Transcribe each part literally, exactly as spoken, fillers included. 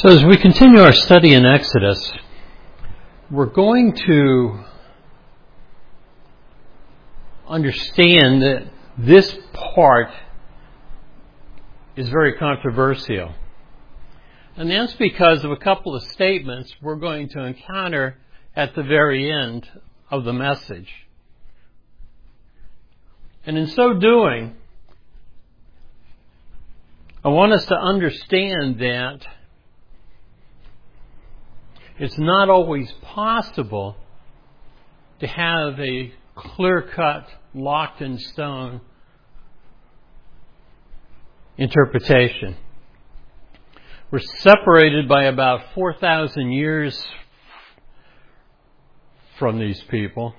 So as we continue our study in Exodus, we're going to understand that this part is very controversial. And that's because of a couple of statements we're going to encounter at the very end of the message. And in so doing, I want us to understand that it's not always possible to have a clear-cut, locked-in-stone interpretation. We're separated by about four thousand years from these people.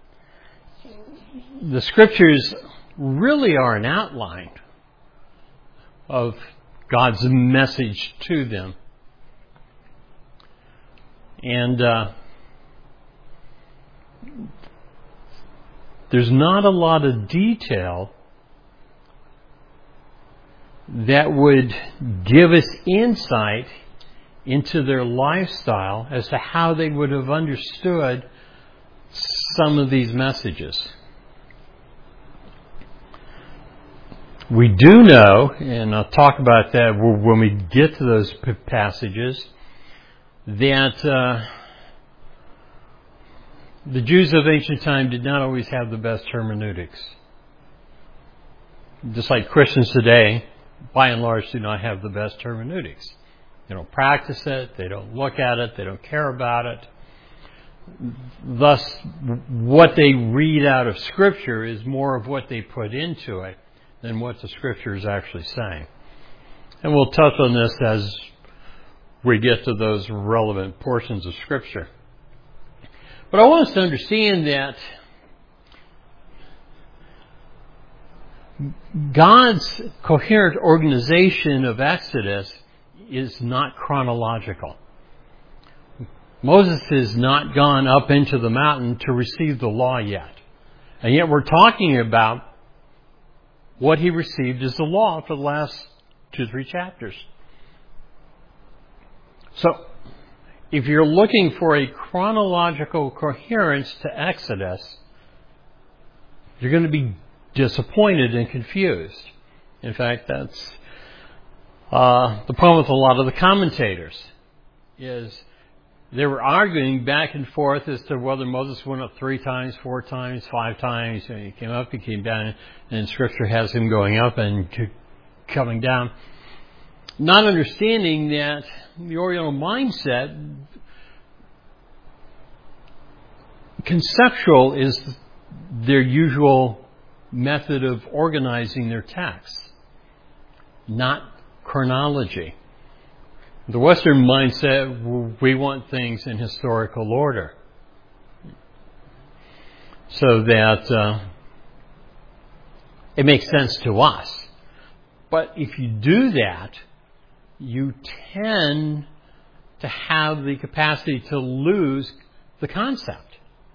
The Scriptures really are an outline of God's message to them. And uh, there's not a lot of detail that would give us insight into their lifestyle as to how they would have understood some of these messages. We do know, and I'll talk about that when we get to those passages, that uh, the Jews of ancient time did not always have the best hermeneutics. Just like Christians today, by and large, do not have the best hermeneutics. They don't practice it, they don't look at it, they don't care about it. Thus, what they read out of Scripture is more of what they put into it than what the Scripture is actually saying. And we'll touch on this as we get to those relevant portions of Scripture. But I want us to understand that God's coherent organization of Exodus is not chronological. Moses has not gone up into the mountain to receive the law yet. And yet we're talking about what he received as the law for the last two, three chapters. So, if you're looking for a chronological coherence to Exodus, you're going to be disappointed and confused. In fact, that's uh, the problem with a lot of the commentators, is they were arguing back and forth as to whether Moses went up three times, four times, five times. And he came up, he came down, and Scripture has him going up and coming down. Not understanding that the Oriental mindset, conceptual is their usual method of organizing their texts, not chronology. The Western mindset, we want things in historical order, so that uh, it makes sense to us. But if you do that, you tend to have the capacity to lose the concept.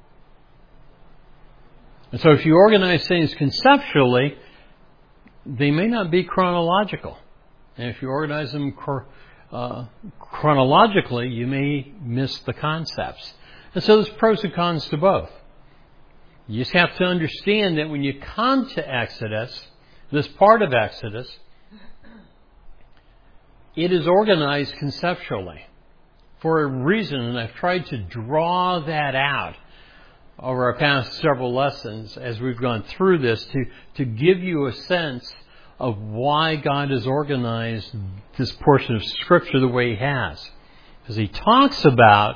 And so if you organize things conceptually, they may not be chronological. And if you organize them uh, chronologically, you may miss the concepts. And so there's pros and cons to both. You just have to understand that when you come to Exodus, this part of Exodus, it is organized conceptually for a reason, and I've tried to draw that out over our past several lessons as we've gone through this to, to give you a sense of why God has organized this portion of Scripture the way He has. Because He talks about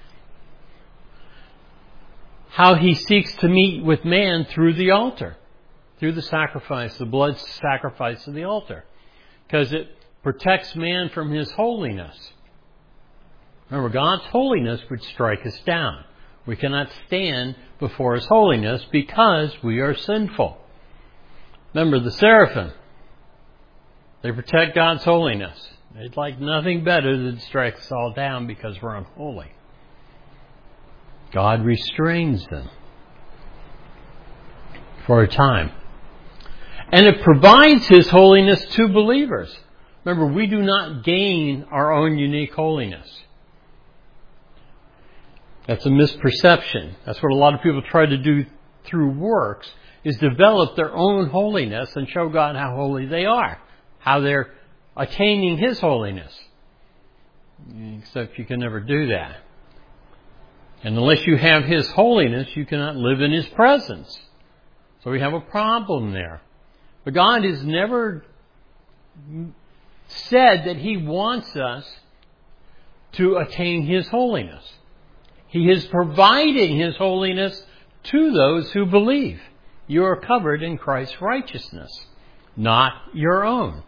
how He seeks to meet with man through the altar, through the sacrifice, the blood sacrifice of the altar. Because it protects man from his holiness. Remember, God's holiness would strike us down. We cannot stand before His holiness because we are sinful. Remember, the seraphim, they protect God's holiness. They'd like nothing better than to strike us all down because we're unholy. God restrains them for a time. And it provides His holiness to believers. Remember, we do not gain our own unique holiness. That's a misperception. That's what a lot of people try to do through works, is develop their own holiness and show God how holy they are, how they're attaining His holiness. Except you can never do that. And unless you have His holiness, you cannot live in His presence. So we have a problem there. But God has never said that He wants us to attain His holiness. He is providing His holiness to those who believe. You are covered in Christ's righteousness, not your own.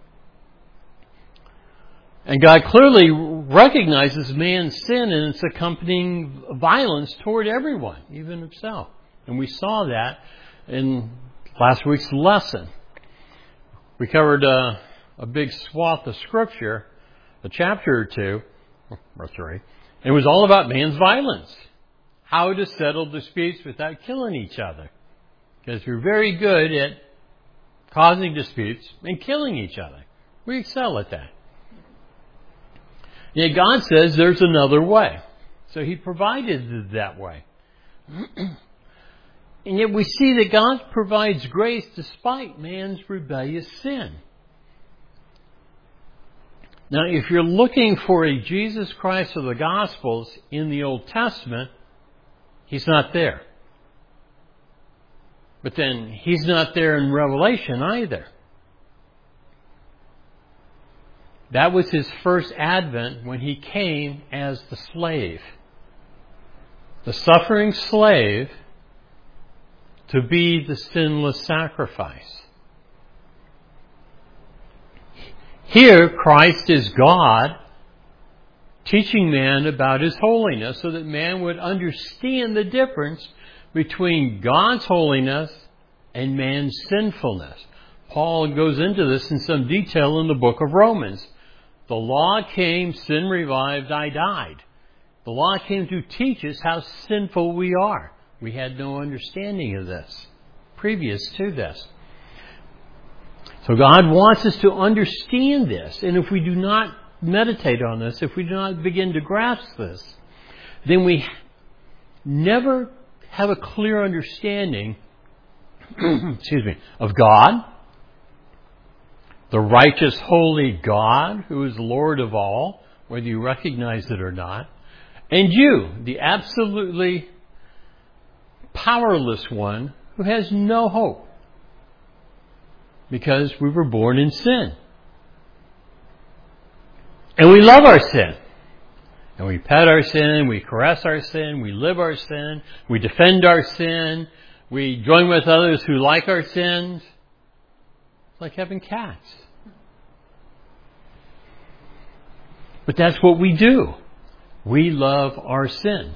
And God clearly recognizes man's sin and its accompanying violence toward everyone, even Himself. And we saw that in last week's lesson. We covered a, a big swath of Scripture, a chapter or two, or three. It was all about man's violence. How to settle disputes without killing each other. Because we're very good at causing disputes and killing each other. We excel at that. Yet God says there's another way. So He provided that way. And yet we see that God provides grace despite man's rebellious sin. Now, if you're looking for a Jesus Christ of the Gospels in the Old Testament, He's not there. But then He's not there in Revelation either. That was His first advent when He came as the slave. The suffering slave to be the sinless sacrifice. Here, Christ is God teaching man about His holiness so that man would understand the difference between God's holiness and man's sinfulness. Paul goes into this in some detail in the book of Romans. The law came, sin revived, I died. The law came to teach us how sinful we are. We had no understanding of this previous to this. So God wants us to understand this. And if we do not meditate on this, if we do not begin to grasp this, then we never have a clear understanding excuse me, of God, the righteous, holy God who is Lord of all, whether you recognize it or not, and you, the absolutely powerless one who has no hope because we were born in sin. And we love our sin. And we pet our sin, we caress our sin, we live our sin, we defend our sin, we join with others who like our sins. It's like having cats. But that's what we do. We love our sin.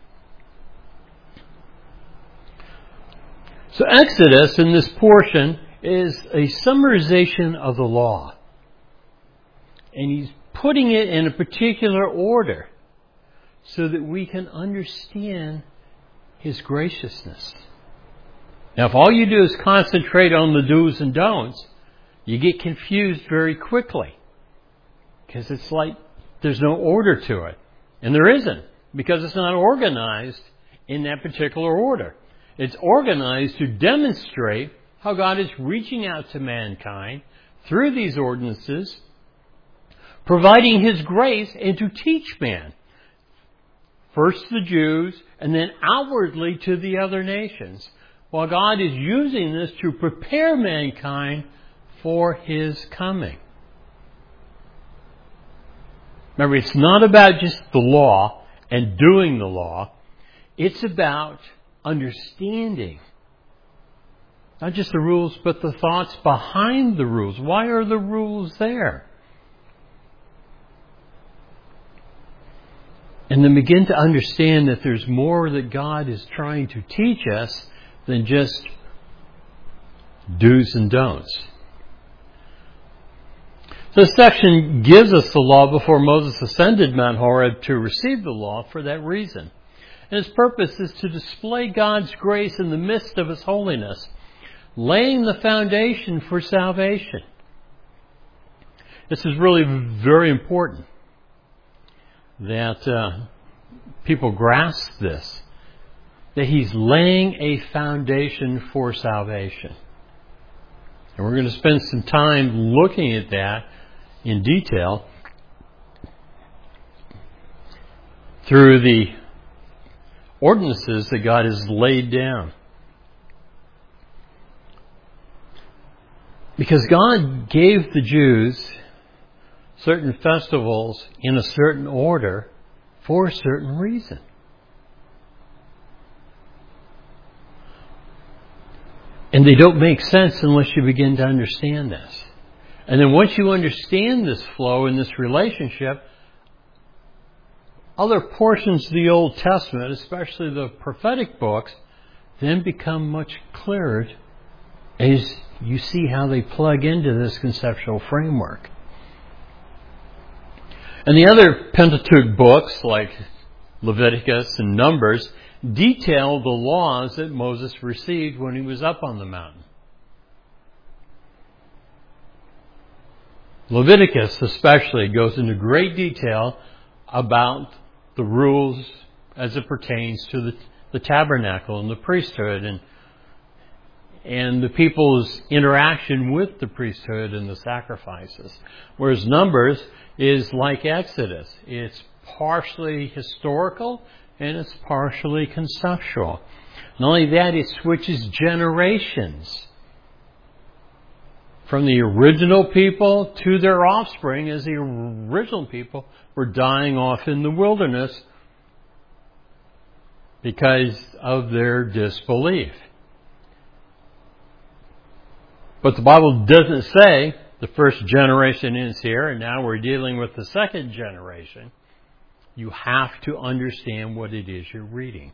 So Exodus in this portion is a summarization of the law. And he's putting it in a particular order so that we can understand His graciousness. Now, if all you do is concentrate on the do's and don'ts, you get confused very quickly. Because it's like there's no order to it. And there isn't, because it's not organized in that particular order. It's organized to demonstrate how God is reaching out to mankind through these ordinances, providing His grace and to teach man. First the Jews and then outwardly to the other nations. While God is using this to prepare mankind for His coming. Remember, it's not about just the law and doing the law. It's about understanding. Not just the rules, but the thoughts behind the rules. Why are the rules there? And then begin to understand that there's more that God is trying to teach us than just do's and don'ts. So this section gives us the law before Moses ascended Mount Horeb to receive the law for that reason. And its purpose is to display God's grace in the midst of His holiness, laying the foundation for salvation. This is really very important that uh, people grasp this, that He's laying a foundation for salvation. And we're going to spend some time looking at that in detail through the ordinances that God has laid down. Because God gave the Jews certain festivals in a certain order for a certain reason. And they don't make sense unless you begin to understand this. And then once you understand this flow and this relationship, other portions of the Old Testament, especially the prophetic books, then become much clearer as you see how they plug into this conceptual framework. And the other Pentateuch books, like Leviticus and Numbers, detail the laws that Moses received when he was up on the mountain. Leviticus especially goes into great detail about the rules as it pertains to the, the tabernacle and the priesthood and and the people's interaction with the priesthood and the sacrifices. Whereas Numbers is like Exodus. It's partially historical and it's partially conceptual. Not only that, it switches generations from the original people to their offspring, as the original people were dying off in the wilderness because of their disbelief. But the Bible doesn't say the first generation is here and now we're dealing with the second generation. You have to understand what it is you're reading.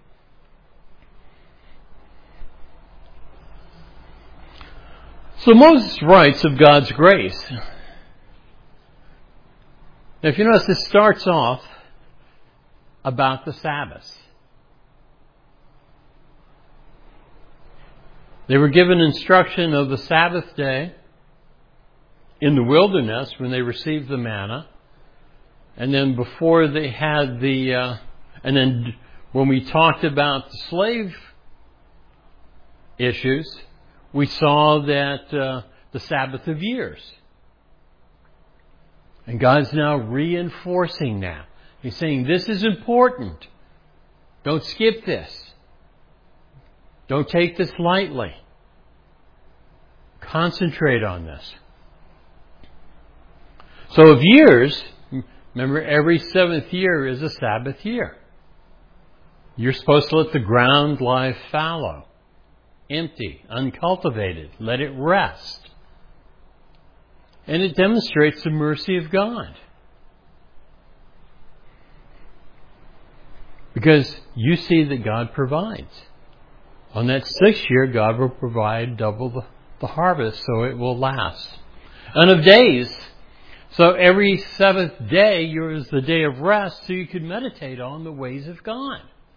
So Moses writes of God's grace. Now, if you notice, this starts off about the Sabbath. They were given instruction of the Sabbath day in the wilderness when they received the manna. And then before they had the, uh, and then when we talked about the slave issues, we saw that uh, the Sabbath of years. And God's now reinforcing that. He's saying this is important. Don't skip this. Don't take this lightly. Concentrate on this. So of years, remember, every seventh year is a Sabbath year. You're supposed to let the ground lie fallow, empty, uncultivated. Let it rest. And it demonstrates the mercy of God. Because you see that God provides. On that sixth year, God will provide double the, the harvest, so it will last. And of days, so every seventh day is the day of rest, so you can meditate on the ways of God.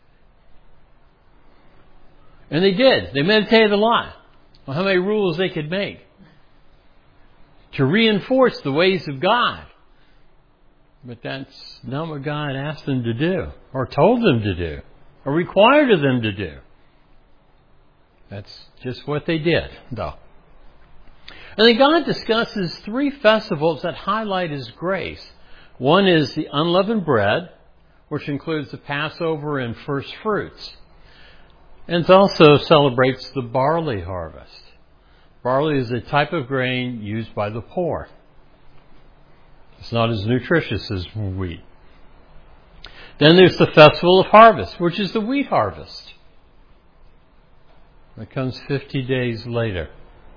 And they did. They meditated a lot on how many rules they could make to reinforce the ways of God. But that's not what God asked them to do, or told them to do, or required of them to do. That's just what they did, though. And then God discusses three festivals that highlight His grace. One is the unleavened bread, which includes the Passover and first fruits. And it also celebrates the barley harvest. Barley is a type of grain used by the poor. It's not as nutritious as wheat. Then there's the Festival of Harvest, which is the wheat harvest. It comes fifty days later.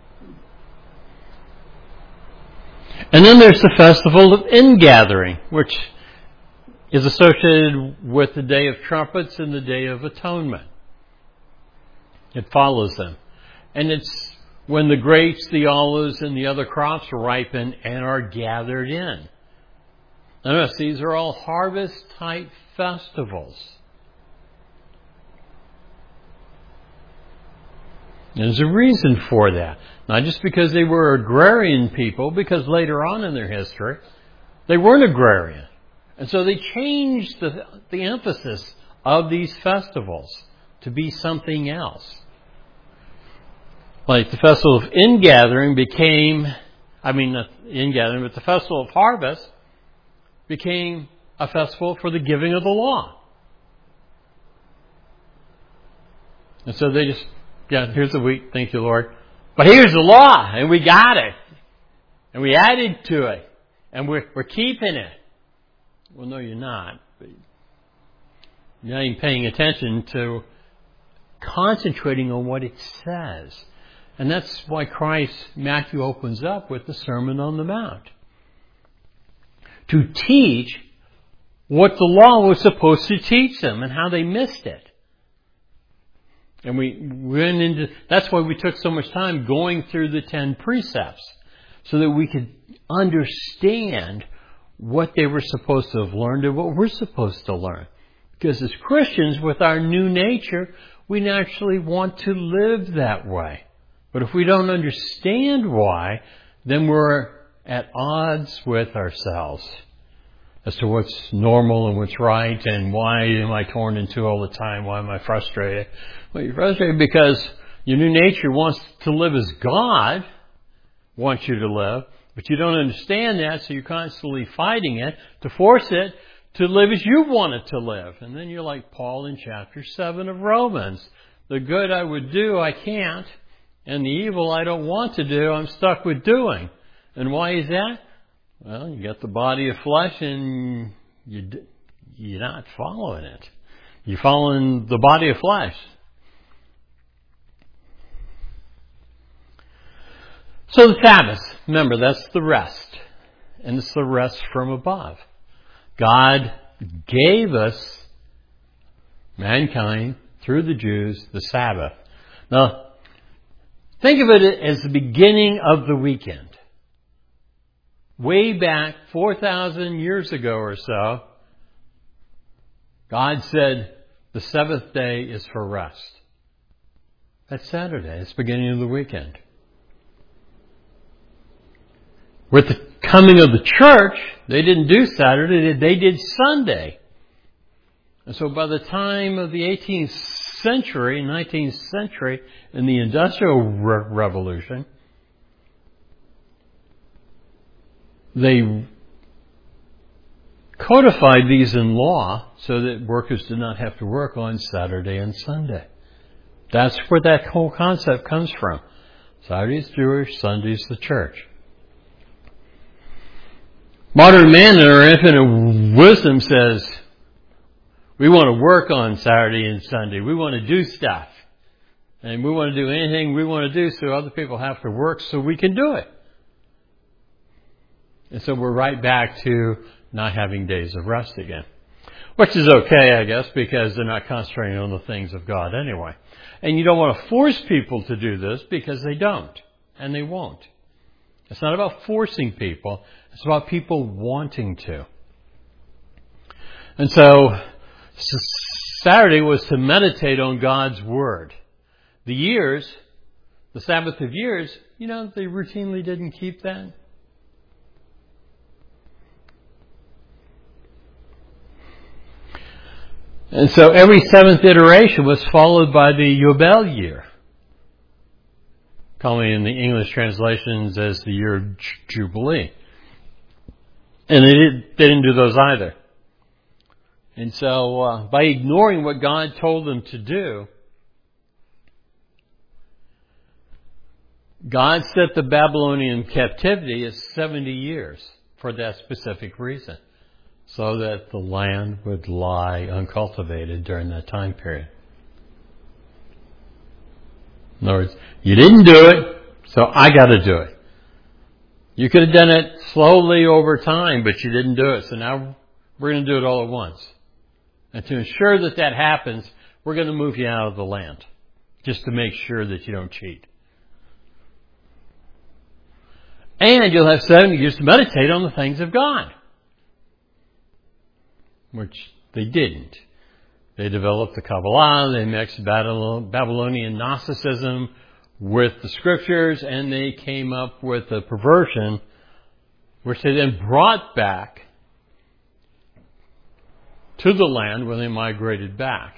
And then there's the Festival of Ingathering, which is associated with the Day of Trumpets and the Day of Atonement. It follows them. And it's when the grapes, the olives, and the other crops ripen and are gathered in. Notice, these are all harvest-type festivals. There's a reason for that. Not just because they were agrarian people, because later on in their history, they weren't agrarian. And so they changed the, the emphasis of these festivals to be something else. Like the Festival of Ingathering became, I mean not Ingathering, but the Festival of Harvest became a festival for the giving of the law. And so they just, yeah, here's the wheat, thank you, Lord. But here's the law, and we got it. And we added to it. And we're, we're keeping it. Well, no, you're not. You're not even paying attention to concentrating on what it says. And that's why Christ, Matthew opens up with the Sermon on the Mount. To teach what the law was supposed to teach them and how they missed it. And we went into, that's why we took so much time going through the ten precepts. So that we could understand what they were supposed to have learned and what we're supposed to learn. Because as Christians, with our new nature, we naturally want to live that way. But if we don't understand why, then we're at odds with ourselves as to what's normal and what's right and why am I torn in two all the time? Why am I frustrated? Well, you're frustrated because your new nature wants to live as God wants you to live, but you don't understand that, so you're constantly fighting it to force it to live as you want it to live. And then you're like Paul in chapter seven of Romans. The good I would do, I can't. And the evil I don't want to do, I'm stuck with doing. And why is that? Well, you got the body of flesh and you, you're not following it. You're following the body of flesh. So the Sabbath, remember, that's the rest. And it's the rest from above. God gave us, mankind, through the Jews, the Sabbath. Now, think of it as the beginning of the weekend. Way back four thousand years ago or so, God said the seventh day is for rest. That's Saturday. It's the beginning of the weekend. With the coming of the church, they didn't do Saturday, they did Sunday. And so by the time of the eighteenth century, nineteenth century, in the Industrial Re- Revolution, they codified these in law so that workers did not have to work on Saturday and Sunday. That's where that whole concept comes from. Saturday's Jewish, Sunday's the church. Modern man in our infinite wisdom says, we want to work on Saturday and Sunday. We want to do stuff. And we want to do anything we want to do so other people have to work so we can do it. And so we're right back to not having days of rest again. Which is okay, I guess, because they're not concentrating on the things of God anyway. And you don't want to force people to do this because they don't. And they won't. It's not about forcing people. It's about people wanting to. And so, Saturday was to meditate on God's Word. The years, the Sabbath of years, you know, they routinely didn't keep that. And so every seventh iteration was followed by the Yobel year, commonly in the English translations as the year of Jubilee. And they, did, they didn't do those either. And so uh, by ignoring what God told them to do, God set the Babylonian captivity at seventy years for that specific reason, so that the land would lie uncultivated during that time period. In other words, you didn't do it, so I got to do it. You could have done it slowly over time, but you didn't do it, so now we're going to do it all at once. And to ensure that that happens, we're going to move you out of the land, just to make sure that you don't cheat. And you'll have seven years to meditate on the things of God, which they didn't. They developed the Kabbalah, they mixed Babylonian Gnosticism with the scriptures, and they came up with a perversion which they then brought back to the land when they migrated back.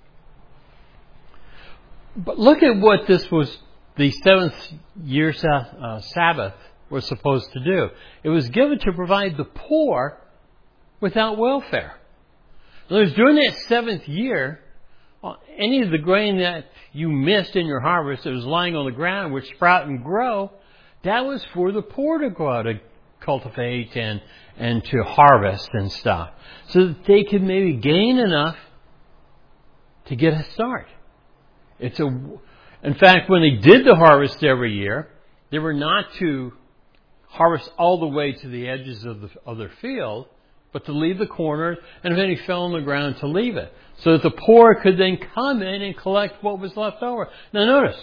But look at what this was, the seventh year uh, Sabbath was supposed to do. It was given to provide the poor without welfare. In other words, during that seventh year, any of the grain that you missed in your harvest that was lying on the ground, which sprout and grow, that was for the poor to go out to cultivate and, and to harvest and stuff, so that they could maybe gain enough to get a start. It's a, in fact, when they did the harvest every year, they were not to harvest all the way to the edges of, the, of their field, but to leave the corners, and if any fell on the ground, to leave it, so that the poor could then come in and collect what was left over. Now notice,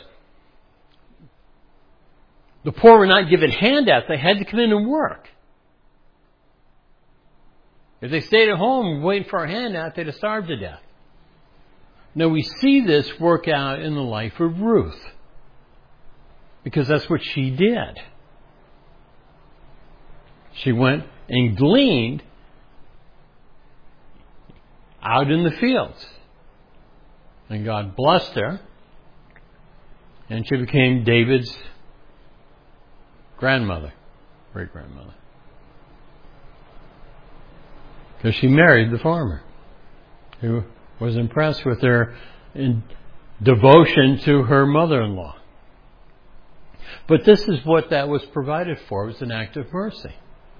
the poor were not given handouts. They had to come in and work. If they stayed at home waiting for a handout, they'd have starved to death. Now we see this work out in the life of Ruth, because that's what she did. She went and gleaned out in the fields. And God blessed her, and she became David's grandmother, great-grandmother. Because she married the farmer, who was impressed with her in devotion to her mother-in-law. But this is what that was provided for. It was an act of mercy.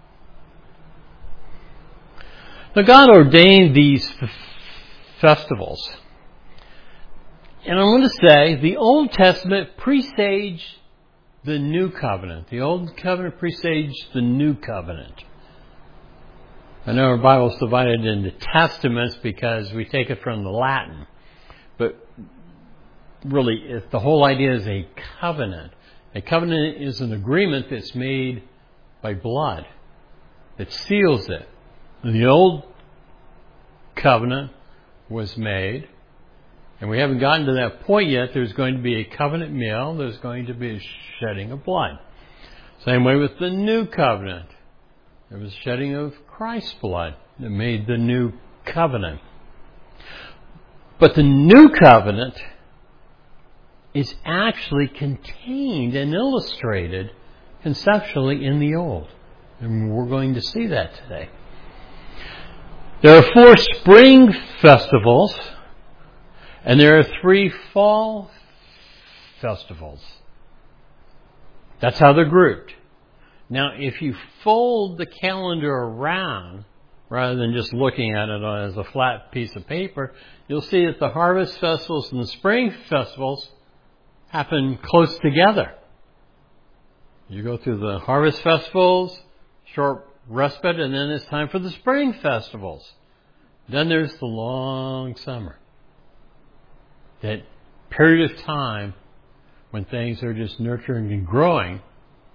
Now God ordained these f- festivals. And I want to say the Old Testament presaged the New Covenant. The Old Covenant presaged the New Covenant. I know our Bible's divided into testaments because we take it from the Latin. But really, it, the whole idea is a covenant. A covenant is an agreement that's made by blood, that seals it. The Old Covenant was made, and we haven't gotten to that point yet. There's going to be a covenant meal. There's going to be a shedding of blood. Same way with the New Covenant. There was shedding of Christ's blood that made the New Covenant. But the New Covenant is actually contained and illustrated conceptually in the Old. And we're going to see that today. There are four spring festivals, and there are three fall festivals. That's how they're grouped. Now, if you fold the calendar around, rather than just looking at it as a flat piece of paper, you'll see that the harvest festivals and the spring festivals happen close together. You go through the harvest festivals, short respite, and then it's time for the spring festivals. Then there's the long summer. That period of time when things are just nurturing and growing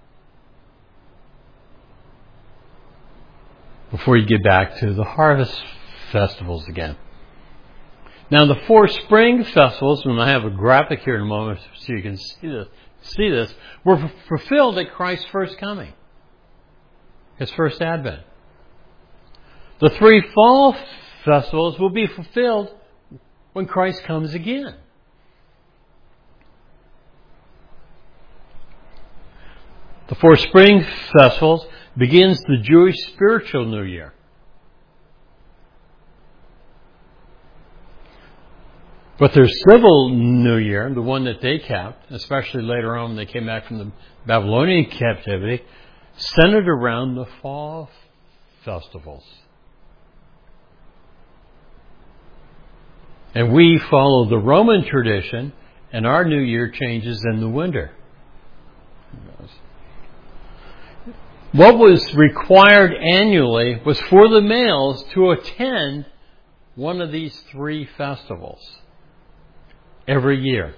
before you get back to the harvest festivals again. Now the four spring festivals, and I have a graphic here in a moment so you can see this, see this were fulfilled at Christ's first coming. His first advent. The three fall festivals will be fulfilled when Christ comes again. The four spring festivals begins the Jewish spiritual New Year. But their civil New Year, the one that they kept, especially later on when they came back from the Babylonian captivity, centered around the fall festivals. And we follow the Roman tradition, and our New Year changes in the winter. What was required annually was for the males to attend one of these three festivals every year.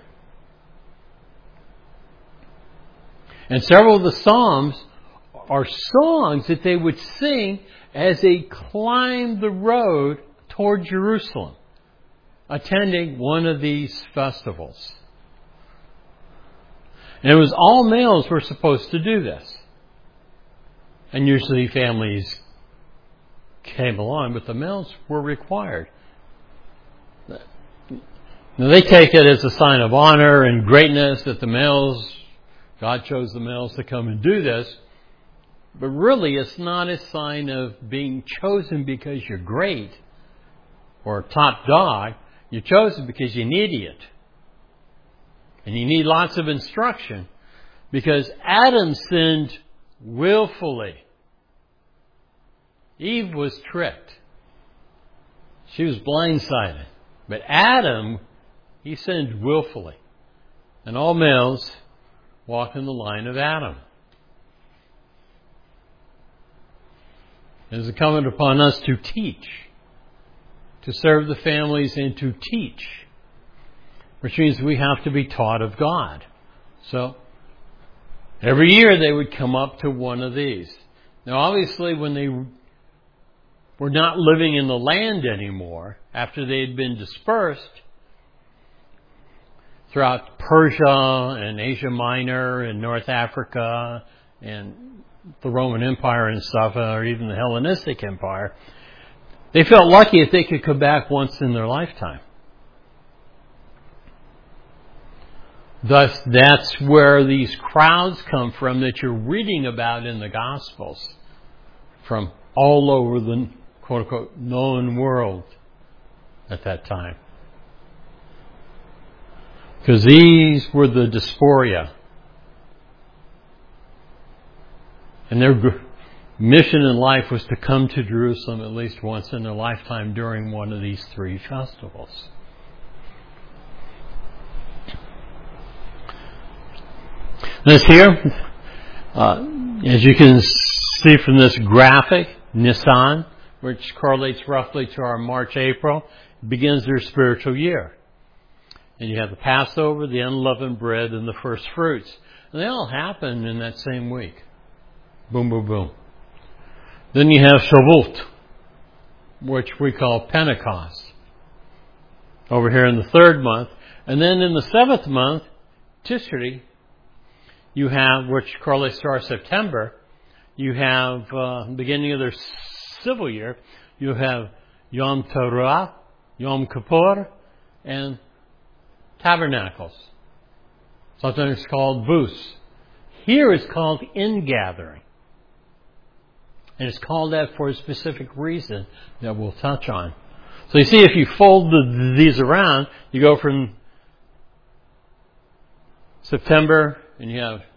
And several of the Psalms are songs that they would sing as they climbed the road toward Jerusalem, attending one of these festivals. And it was all males were supposed to do this. And usually families came along, but the males were required. Now they take it as a sign of honor and greatness that the males, God chose the males to come and do this. But really it's not a sign of being chosen because you're great or top dog. You're chosen because you're an idiot. And you need lots of instruction. Because Adam sinned willfully. Eve was tricked. She was blindsided. But Adam, he sinned willfully. And all males walk in the line of Adam. It is incumbent upon us to teach, to serve the families and to teach, which means we have to be taught of God. So, every year they would come up to one of these. Now obviously when they were not living in the land anymore, after they had been dispersed throughout Persia and Asia Minor and North Africa and the Roman Empire and stuff, or even the Hellenistic Empire, they felt lucky if they could come back once in their lifetime. Thus, that's where these crowds come from that you're reading about in the Gospels, from all over the quote-unquote known world at that time. Because these were the diaspora. And their mission in life was to come to Jerusalem at least once in their lifetime during one of these three festivals. This here, uh, as you can see from this graphic, Nisan, which correlates roughly to our March, April, begins their spiritual year. And you have the Passover, the unleavened bread, and the first fruits. And they all happen in that same week. Boom, boom, boom. Then you have Shavuot, which we call Pentecost, over here in the third month. And then in the seventh month, Tishri, you have, which correlates to our September, you have, uh, beginning of their civil year, you have Yom Teruah, Yom Kippur, and Tabernacles. Sometimes it's called Bus. Here it's called Ingathering. And it's called that for a specific reason that we'll touch on. So you see, if you fold the, these around, you go from September, and you have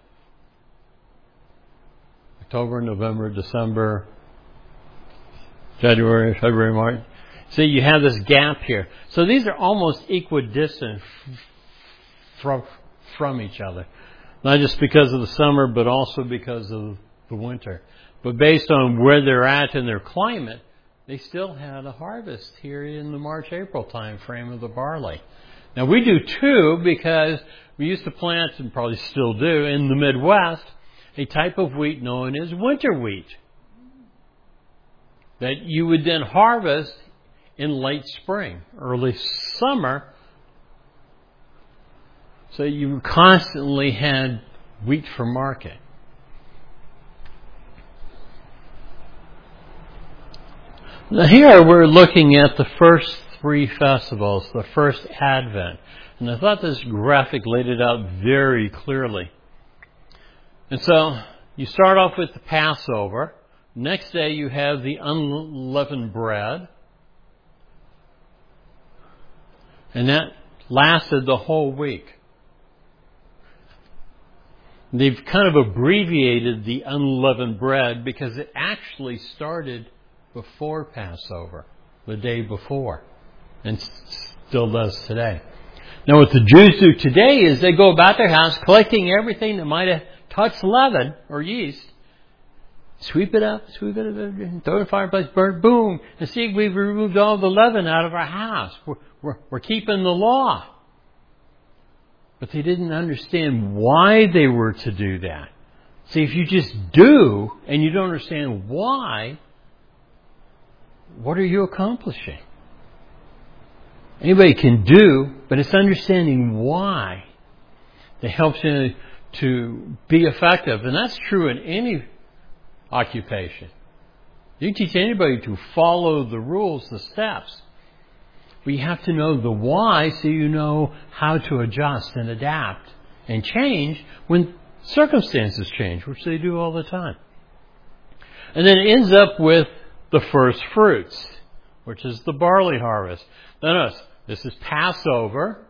October, November, December, January, February, March. See, you have this gap here. So these are almost equidistant from, from each other. Not just because of the summer, but also because of the winter. But based on where they're at in their climate, they still had a harvest here in the March-April time frame of the barley. Now we do too, because we used to plant, and probably still do, in the Midwest, a type of wheat known as winter wheat that you would then harvest in late spring, early summer. So you constantly had wheat for market. Now here we're looking at the first three festivals, the first Advent. And I thought this graphic laid it out very clearly. And so you start off with the Passover. Next day you have the unleavened bread. And that lasted the whole week. They've kind of abbreviated the unleavened bread because it actually started before Passover, the day before, and still does today. Now what the Jews do today is they go about their house collecting everything that might have touched leaven or yeast, sweep it up, sweep it up, throw it in the fireplace, burn, boom, and see, we've removed all the leaven out of our house. We're, we're, we're keeping the law. But they didn't understand why they were to do that. See, if you just do and you don't understand why, what are you accomplishing? Anybody can do, but it's understanding why that helps you to be effective, and that's true in any occupation. You can teach anybody to follow the rules, the steps. But you have to know the why so you know how to adjust and adapt and change when circumstances change, which they do all the time. And then it ends up with the first fruits, which is the barley harvest. Now notice, this is Passover,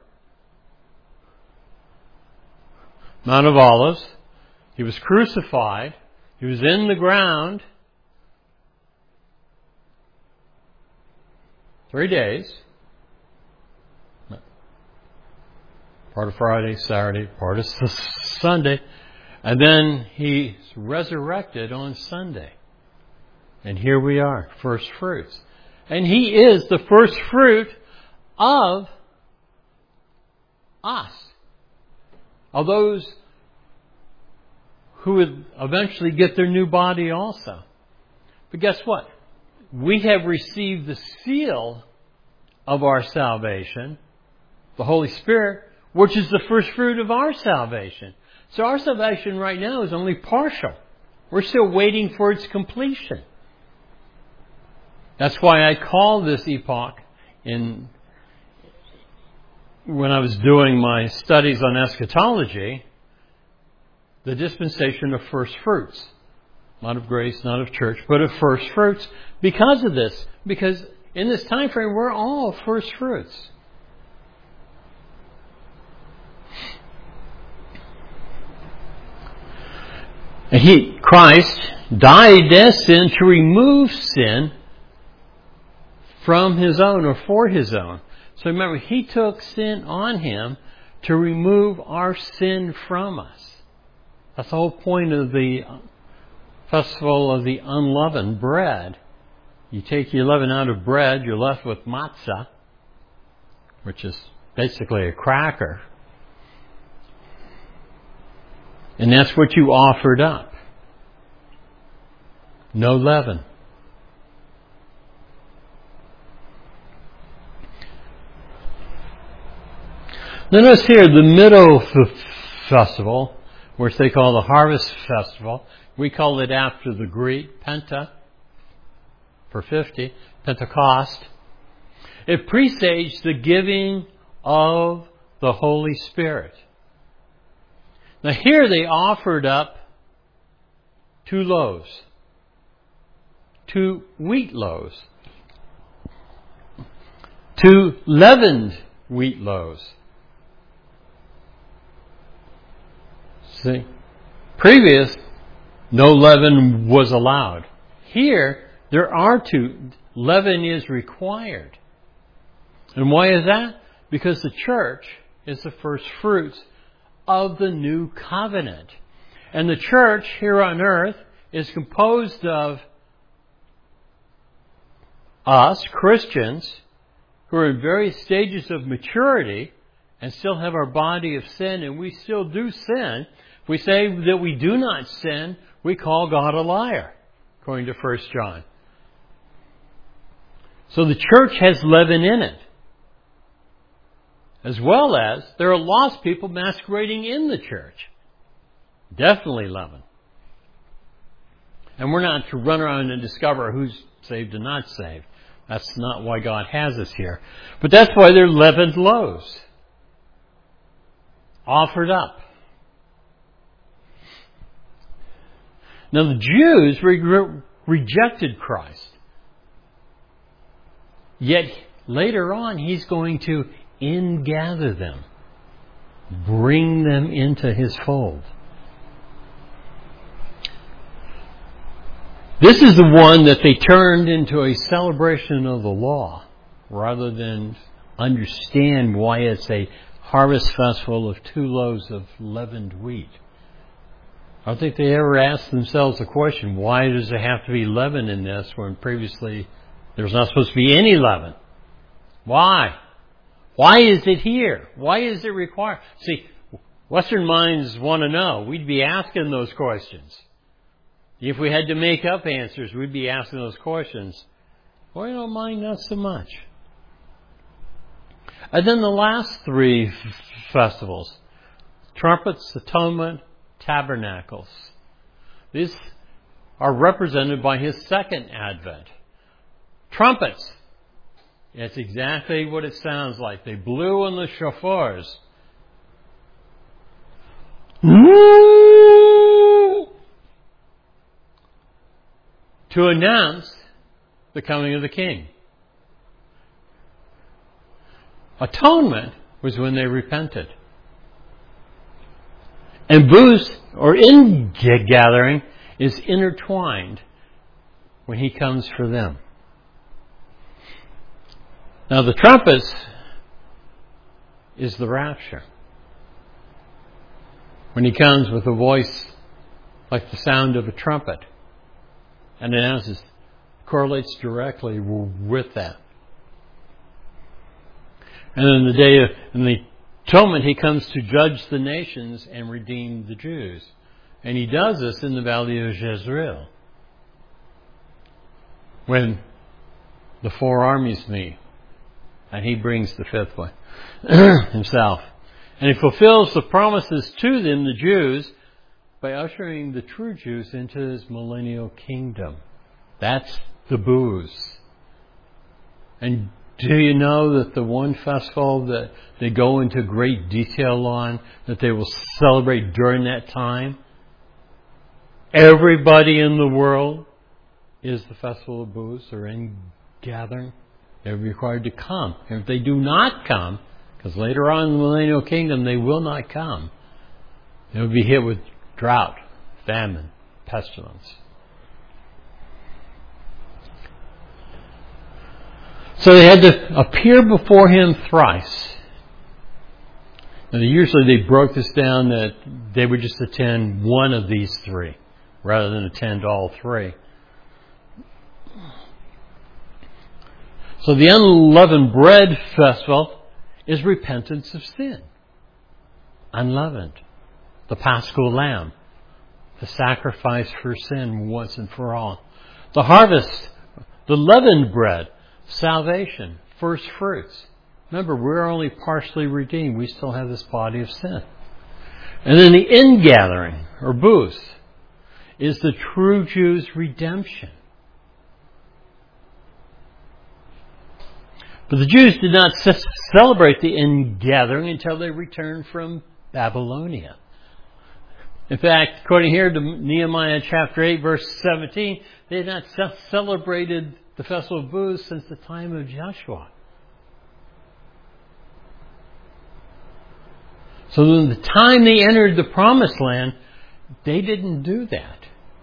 Mount of Olives. He was crucified. He was in the ground three days. Part of Friday, Saturday, part of Sunday. And then He's resurrected on Sunday. And here we are, first fruits. And He is the first fruit of us. Of those who would eventually get their new body also. But guess what? We have received the seal of our salvation, the Holy Spirit, which is the first fruit of our salvation. So our salvation right now is only partial. We're still waiting for its completion. That's why I call this epoch, in when I was doing my studies on eschatology, the dispensation of first fruits. Not of grace, not of church, but of first fruits. Because of this. Because in this time frame, we're all first fruits. And He, Christ, died as sin to remove sin from His own or for His own. So remember, He took sin on Him to remove our sin from us. That's the whole point of the festival of the unleavened bread. You take the leaven out of bread, you're left with matzah, which is basically a cracker. And that's what you offered up. No leaven. Then notice here, the middle f- festival, which they call the Harvest Festival. We call it after the Greek, Penta, for fifty, Pentecost. It presaged the giving of the Holy Spirit. Now here they offered up two loaves, two wheat loaves, two leavened wheat loaves. See, previous, no leaven was allowed. Here, there are two. Leaven is required. And why is that? Because the church is the first fruits of the new covenant. And the church here on earth is composed of us, Christians, who are in various stages of maturity and still have our body of sin, and we still do sin. If we say that we do not sin, we call God a liar, according to First John. So the church has leaven in it. As well as there are lost people masquerading in the church. Definitely leaven. And we're not to run around and discover who's saved and not saved. That's not why God has us here. But that's why they're leavened loaves. Offered up. Now the Jews re- rejected Christ. Yet later on He's going to ingather them. Bring them into His fold. This is the one that they turned into a celebration of the law rather than understand why it's a harvest festival of two loaves of leavened wheat. I don't think they ever asked themselves the question, why does there have to be leaven in this when previously there was not supposed to be any leaven? Why? Why is it here? Why is it required? See, Western minds want to know. We'd be asking those questions. If we had to make up answers, we'd be asking those questions. Well, I don't mind not so much. And then the last three f- festivals, trumpets, atonement, tabernacles. These are represented by His second advent. Trumpets. That's exactly what it sounds like. They blew on the shofars. To announce the coming of the King. Atonement was when they repented. And booths, or ingathering, is intertwined when He comes for them. Now the trumpets is the rapture. When He comes with a voice like the sound of a trumpet and announces, correlates directly with that. And in the day of in the atonement, He comes to judge the nations and redeem the Jews. And He does this in the valley of Jezreel, when the four armies meet, and He brings the fifth one Himself. And He fulfills the promises to them, the Jews, by ushering the true Jews into His millennial kingdom. That's the booths. And do you know that the one festival that they go into great detail on, that they will celebrate during that time, everybody in the world is the Festival of Booths, or in gathering. They're required to come. And if they do not come, because later on in the millennial kingdom they will not come, they will be hit with drought, famine, pestilence. So they had to appear before Him thrice. And usually they broke this down that they would just attend one of these three, rather than attend all three. So the unleavened bread festival is repentance of sin. Unleavened. The Paschal Lamb. The sacrifice for sin once and for all. The harvest. The leavened bread. Salvation. First fruits. Remember, we're only partially redeemed. We still have this body of sin. And then the ingathering, or booths, is the true Jews' redemption. But the Jews did not celebrate the ingathering until they returned from Babylonia. In fact, according here to Nehemiah chapter eight, verse seventeen, they had not celebrated the Festival of Booths since the time of Joshua. So in the time they entered the Promised Land, they didn't do that.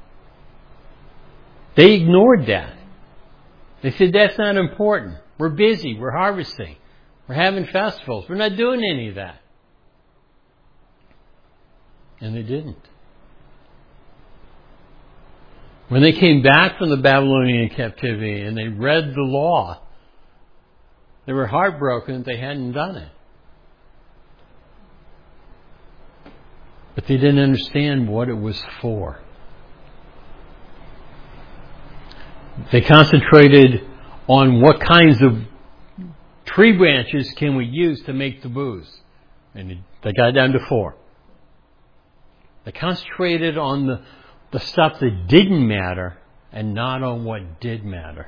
They ignored that. They said, that's not important. We're busy. We're harvesting. We're having festivals. We're not doing any of that. And they didn't. When they came back from the Babylonian captivity and they read the law, they were heartbroken that they hadn't done it. But they didn't understand what it was for. They concentrated on what kinds of tree branches can we use to make the booths. And they got down to four. They concentrated on the, the stuff that didn't matter and not on what did matter.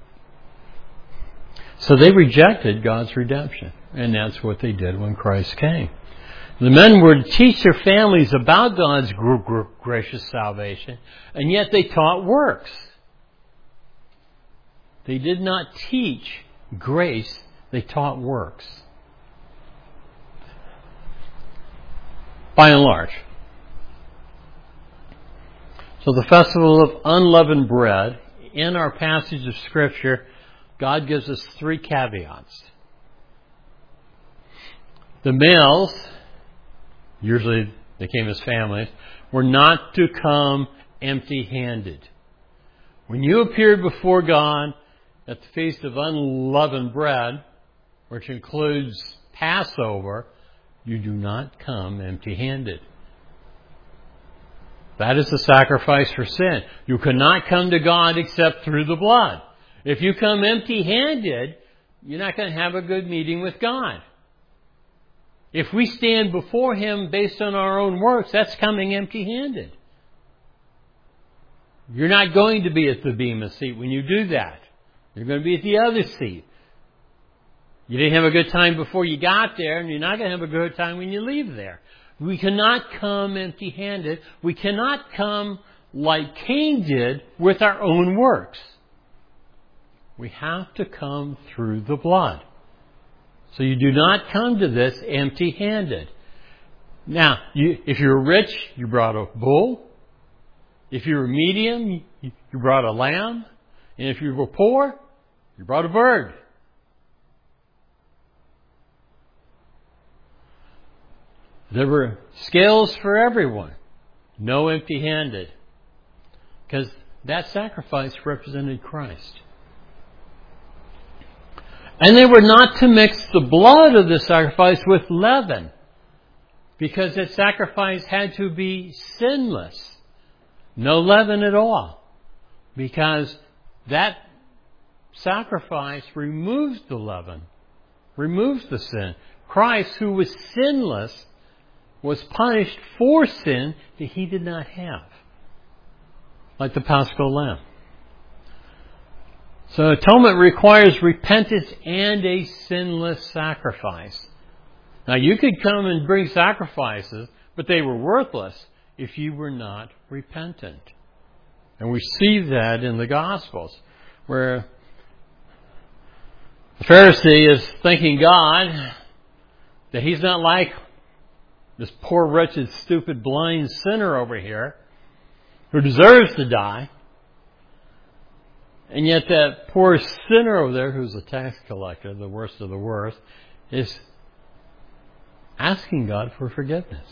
So they rejected God's redemption. And that's what they did when Christ came. The men were to teach their families about God's gr- gr- gracious salvation, and yet they taught works. They did not teach grace, they taught works. By and large. So the festival of unleavened bread, in our passage of Scripture, God gives us three caveats. The males, usually they came as families, were not to come empty-handed. When you appeared before God at the Feast of Unleavened Bread, which includes Passover, you do not come empty-handed. That is the sacrifice for sin. You cannot come to God except through the blood. If you come empty-handed, you're not going to have a good meeting with God. If we stand before Him based on our own works, that's coming empty-handed. You're not going to be at the Bema seat when you do that. You're going to be at the other seat. You didn't have a good time before you got there, and you're not going to have a good time when you leave there. We cannot come empty-handed. We cannot come like Cain did with our own works. We have to come through the blood. So you do not come to this empty-handed. Now, you, if you're rich, you brought a bull. If you were medium, you, you brought a lamb. And if you were poor, you brought a bird. There were scales for everyone. No empty-handed. Because that sacrifice represented Christ. And they were not to mix the blood of the sacrifice with leaven, because that sacrifice had to be sinless. No leaven at all. Because that sacrifice removes the leaven, removes the sin. Christ, who was sinless, was punished for sin that He did not have. Like the Paschal Lamb. So atonement requires repentance and a sinless sacrifice. Now you could come and bring sacrifices, but they were worthless if you were not repentant. And we see that in the Gospels, where the Pharisee is thanking God that he's not like this poor, wretched, stupid, blind sinner over here who deserves to die. And yet that poor sinner over there, who's a tax collector, the worst of the worst, is asking God for forgiveness.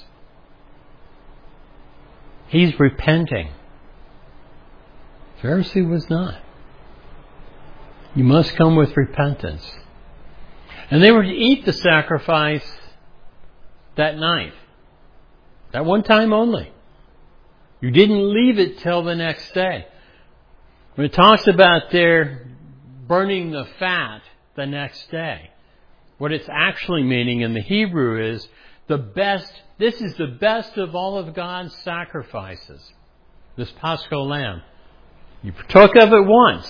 He's repenting. The Pharisee was not. You must come with repentance. And they were to eat the sacrifice that night. That one time only. You didn't leave it till the next day. When it talks about their burning the fat the next day, what it's actually meaning in the Hebrew is the best, this is the best of all of God's sacrifices. This Paschal Lamb. You partook of it once.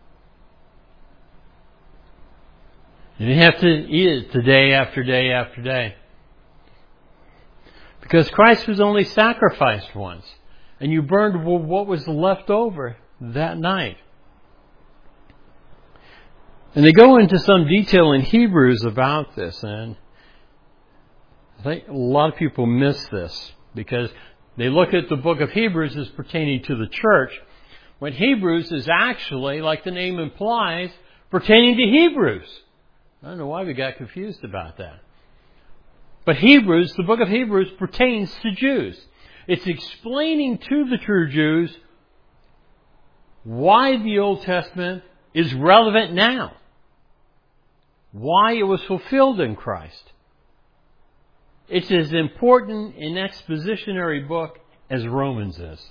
You didn't have to eat it the day after day after day. Because Christ was only sacrificed once. And you burned what was left over that night. And they go into some detail in Hebrews about this, and I think a lot of people miss this because they look at the book of Hebrews as pertaining to the church, when Hebrews is actually, like the name implies, pertaining to Hebrews. I don't know why we got confused about that. But Hebrews, the book of Hebrews, pertains to Jews. It's explaining to the true Jews why the Old Testament is relevant now. Why it was fulfilled in Christ. It's as important an expositionary book as Romans is.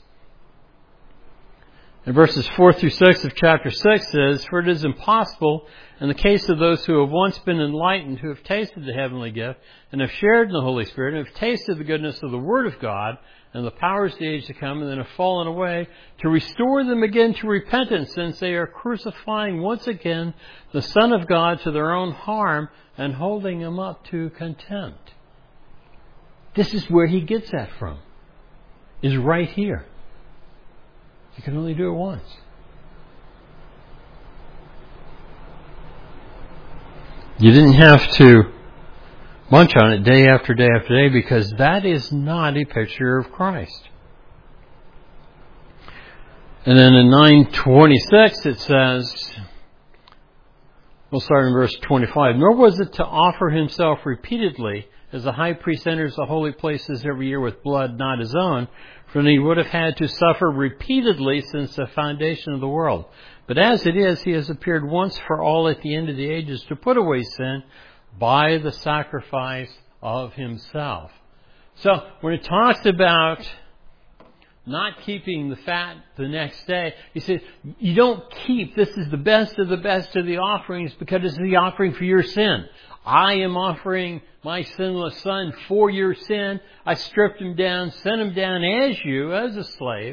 And verses four through six of chapter six says, "For it is impossible in the case of those who have once been enlightened, who have tasted the heavenly gift, and have shared in the Holy Spirit, and have tasted the goodness of the Word of God, and the powers of the age to come, and then have fallen away, to restore them again to repentance, since they are crucifying once again the Son of God to their own harm, and holding Him up to contempt." This is where he gets that from. Is right here. You can only do it once. You didn't have to munch on it day after day after day, because that is not a picture of Christ. And then in nine twenty-six it says, we'll start in verse twenty-five, "Nor was it to offer himself repeatedly, as the high priest enters the holy places every year with blood not his own, for he would have had to suffer repeatedly since the foundation of the world. But as it is, he has appeared once for all at the end of the ages to put away sin by the sacrifice of himself." So when it talks about not keeping the fat the next day. He said, you don't keep, this is the best of the best of the offerings because it's the offering for your sin. I am offering my sinless son for your sin. I stripped him down, sent him down as you, as a slave.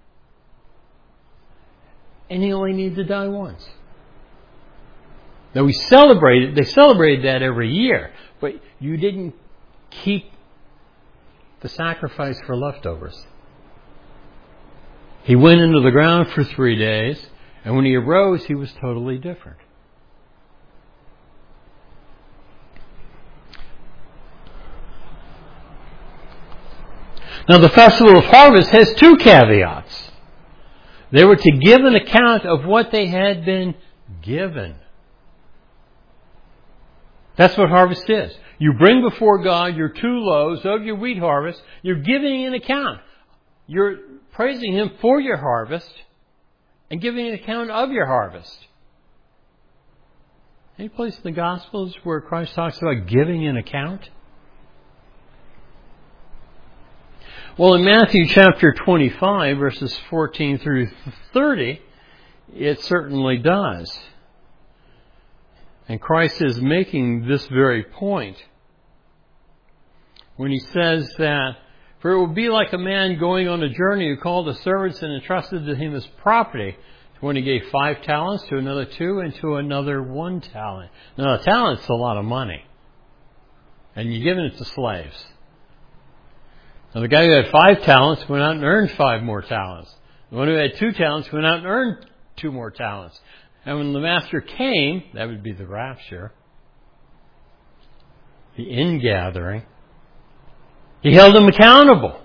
And he only needs to die once. Now we celebrated, they celebrated that every year, but you didn't keep the sacrifice for leftovers. He went into the ground for three days, and when he arose, he was totally different. Now the Festival of Harvest has two caveats. They were to give an account of what they had been given. That's what harvest is. You bring before God your two loaves of your wheat harvest. You're giving an account. You're praising Him for your harvest and giving an account of your harvest. Any place in the Gospels where Christ talks about giving an account? Well, in Matthew chapter twenty-five, verses fourteen through thirty, it certainly does. And Christ is making this very point when He says that, for it will be like a man going on a journey who called the servants and entrusted to him his property. When he gave five talents, to another two, and to another one talent. Now, a talent's a lot of money. And you're giving it to slaves. Now, the guy who had five talents went out and earned five more talents. The one who had two talents went out and earned two more talents. And when the master came, that would be the rapture, the ingathering, he held him accountable.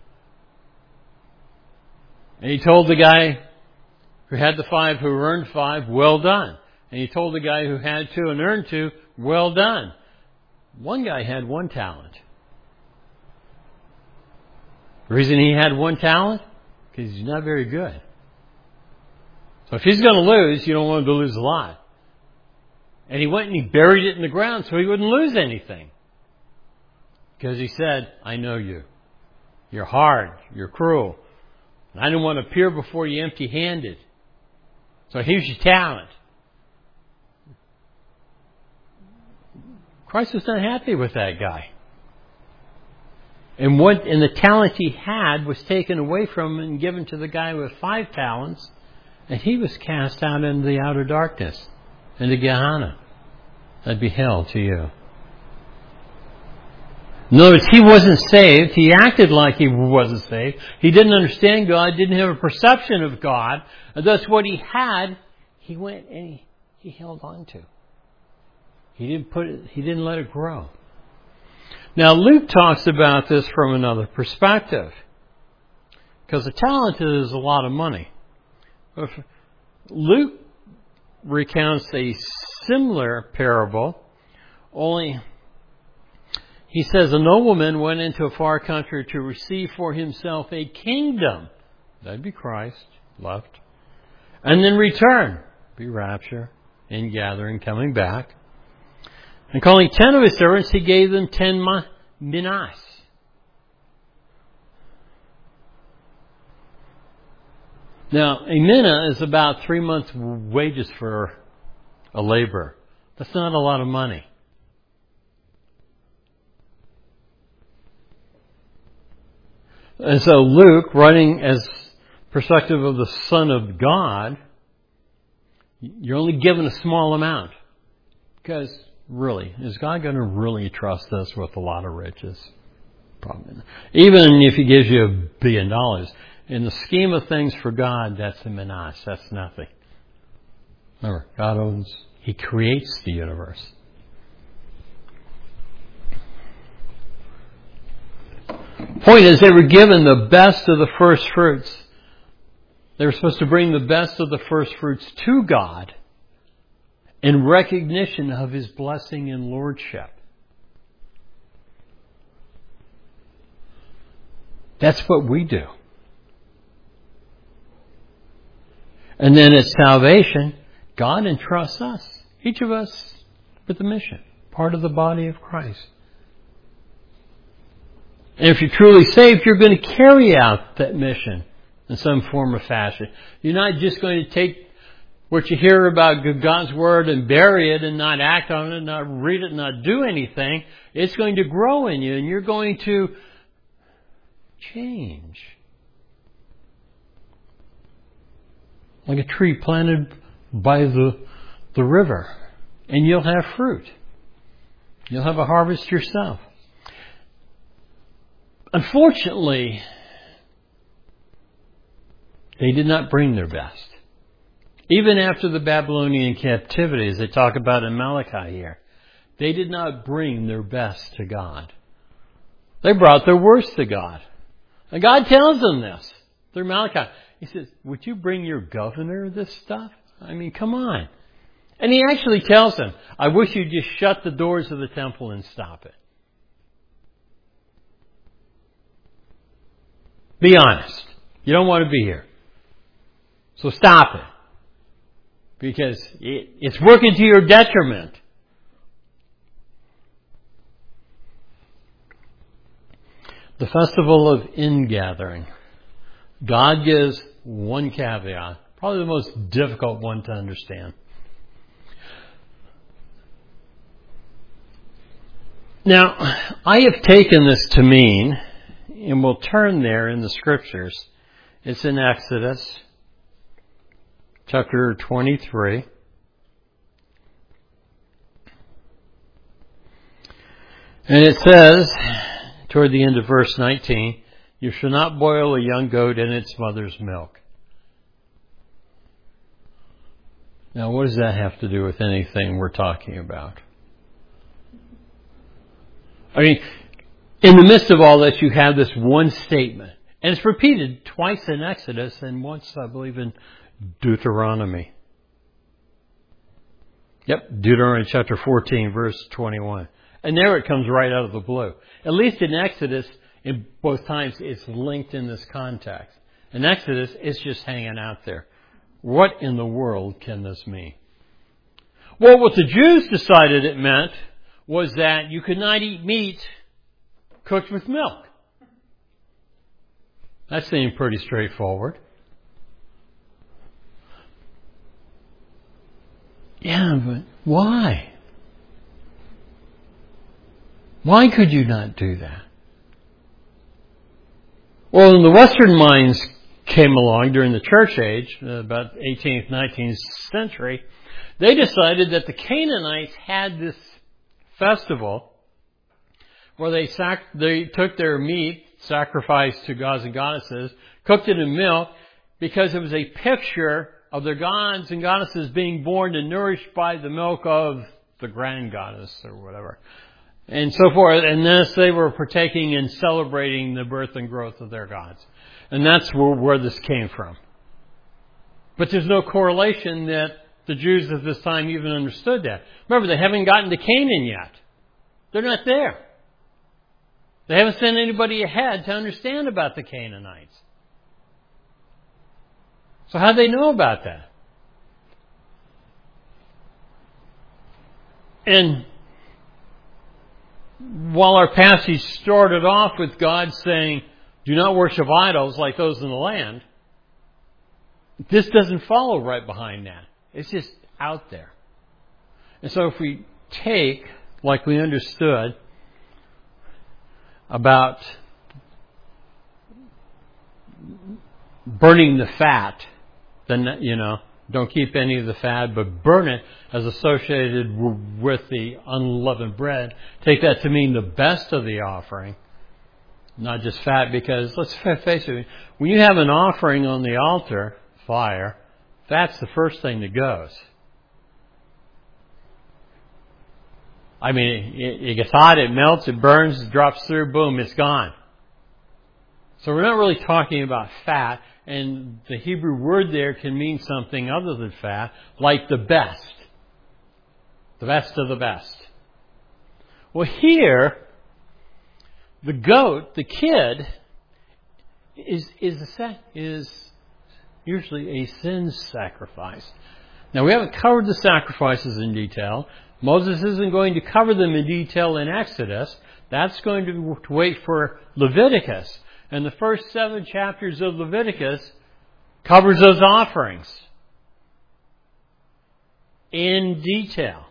And he told the guy who had the five, who earned five, well done. And he told the guy who had two and earned two, well done. One guy had one talent. The reason he had one talent? Because he's not very good. So if he's going to lose, you don't want him to lose a lot. And he went and he buried it in the ground so he wouldn't lose anything. Because he said, I know you. You're hard. You're cruel. And I didn't want to appear before you empty-handed. So here's your talent. Christ was not happy with that guy. And what and the talent he had was taken away from him and given to the guy with five talents, and he was cast out into the outer darkness, into Gehenna. That'd be hell to you. In other words, he wasn't saved. He acted like he wasn't saved. He didn't understand God, didn't have a perception of God. And thus what he had, he went and he, he held on to. He didn't put it, he didn't let it grow. Now Luke talks about this from another perspective. Because a talent is a lot of money. Luke recounts a similar parable, only he says a nobleman went into a far country to receive for himself a kingdom. That'd be Christ, left. And then return. Be rapture, ingathering, coming back. And calling ten of his servants, he gave them ten minas. Now, a mina is about three months' wages for a laborer. That's not a lot of money. And so Luke, writing as perspective of the Son of God, you're only given a small amount. Because, really, is God going to really trust us with a lot of riches? Probably not. Even if He gives you a billion dollars, in the scheme of things for God, that's a menace. That's nothing. Remember, God owns, He creates the universe. Point is, they were given the best of the first fruits. They were supposed to bring the best of the first fruits to God in recognition of His blessing and lordship. That's what we do. And then at salvation, God entrusts us, each of us, with a mission, part of the body of Christ. And if you're truly saved, you're going to carry out that mission in some form or fashion. You're not just going to take what you hear about God's Word and bury it and not act on it, not read it, not do anything. It's going to grow in you, and you're going to change. Like a tree planted by the, the river. And you'll have fruit. You'll have a harvest yourself. Unfortunately, they did not bring their best. Even after the Babylonian captivity, as they talk about in Malachi here, they did not bring their best to God. They brought their worst to God. And God tells them this through Malachi. He says, would you bring your governor this stuff? I mean, come on. And he actually tells them, I wish you'd just shut the doors of the temple and stop it. Be honest. You don't want to be here. So stop it. Because it, it's working to your detriment. The festival of ingathering. God gives one caveat, probably the most difficult one to understand. Now, I have taken this to mean, and we'll turn there in the Scriptures, it's in Exodus chapter twenty-three. And it says, toward the end of verse nineteen, you shall not boil a young goat in its mother's milk. Now, what does that have to do with anything we're talking about? I mean, in the midst of all this, you have this one statement. And it's repeated twice in Exodus and once, I believe, in Deuteronomy. Yep, Deuteronomy chapter fourteen, verse twenty-one. And there it comes right out of the blue. At least in Exodus, in both times, it's linked in this context. In Exodus, it's just hanging out there. What in the world can this mean? Well, what the Jews decided it meant was that you could not eat meat cooked with milk. That seemed pretty straightforward. Yeah, but why? Why could you not do that? Well, when the Western minds came along during the church age, about eighteenth, nineteenth century, they decided that the Canaanites had this festival where they sac- they took their meat, sacrificed to gods and goddesses, cooked it in milk, because it was a picture of their gods and goddesses being born and nourished by the milk of the grand goddess or whatever. And so forth. And thus they were partaking in celebrating the birth and growth of their gods. And that's where, where this came from. But there's no correlation that the Jews at this time even understood that. Remember, they haven't gotten to Canaan yet. They're not there. They haven't sent anybody ahead to understand about the Canaanites. So how do they know about that? And while our passage started off with God saying, do not worship idols like those in the land, this doesn't follow right behind that. It's just out there. And so if we take, like we understood, about burning the fat, then, you know, don't keep any of the fat, but burn it as associated with the unleavened bread. Take that to mean the best of the offering, not just fat, because let's face it, when you have an offering on the altar, fire, fat's the first thing that goes. I mean, it, it gets hot, it melts, it burns, it drops through, boom, it's gone. So we're not really talking about fat, and the Hebrew word there can mean something other than fat, like the best. The best of the best. Well, here, the goat, the kid, is is a, is usually a sin sacrifice. Now, we haven't covered the sacrifices in detail. Moses isn't going to cover them in detail in Exodus. That's going to wait for Leviticus. And the first seven chapters of Leviticus covers those offerings in detail.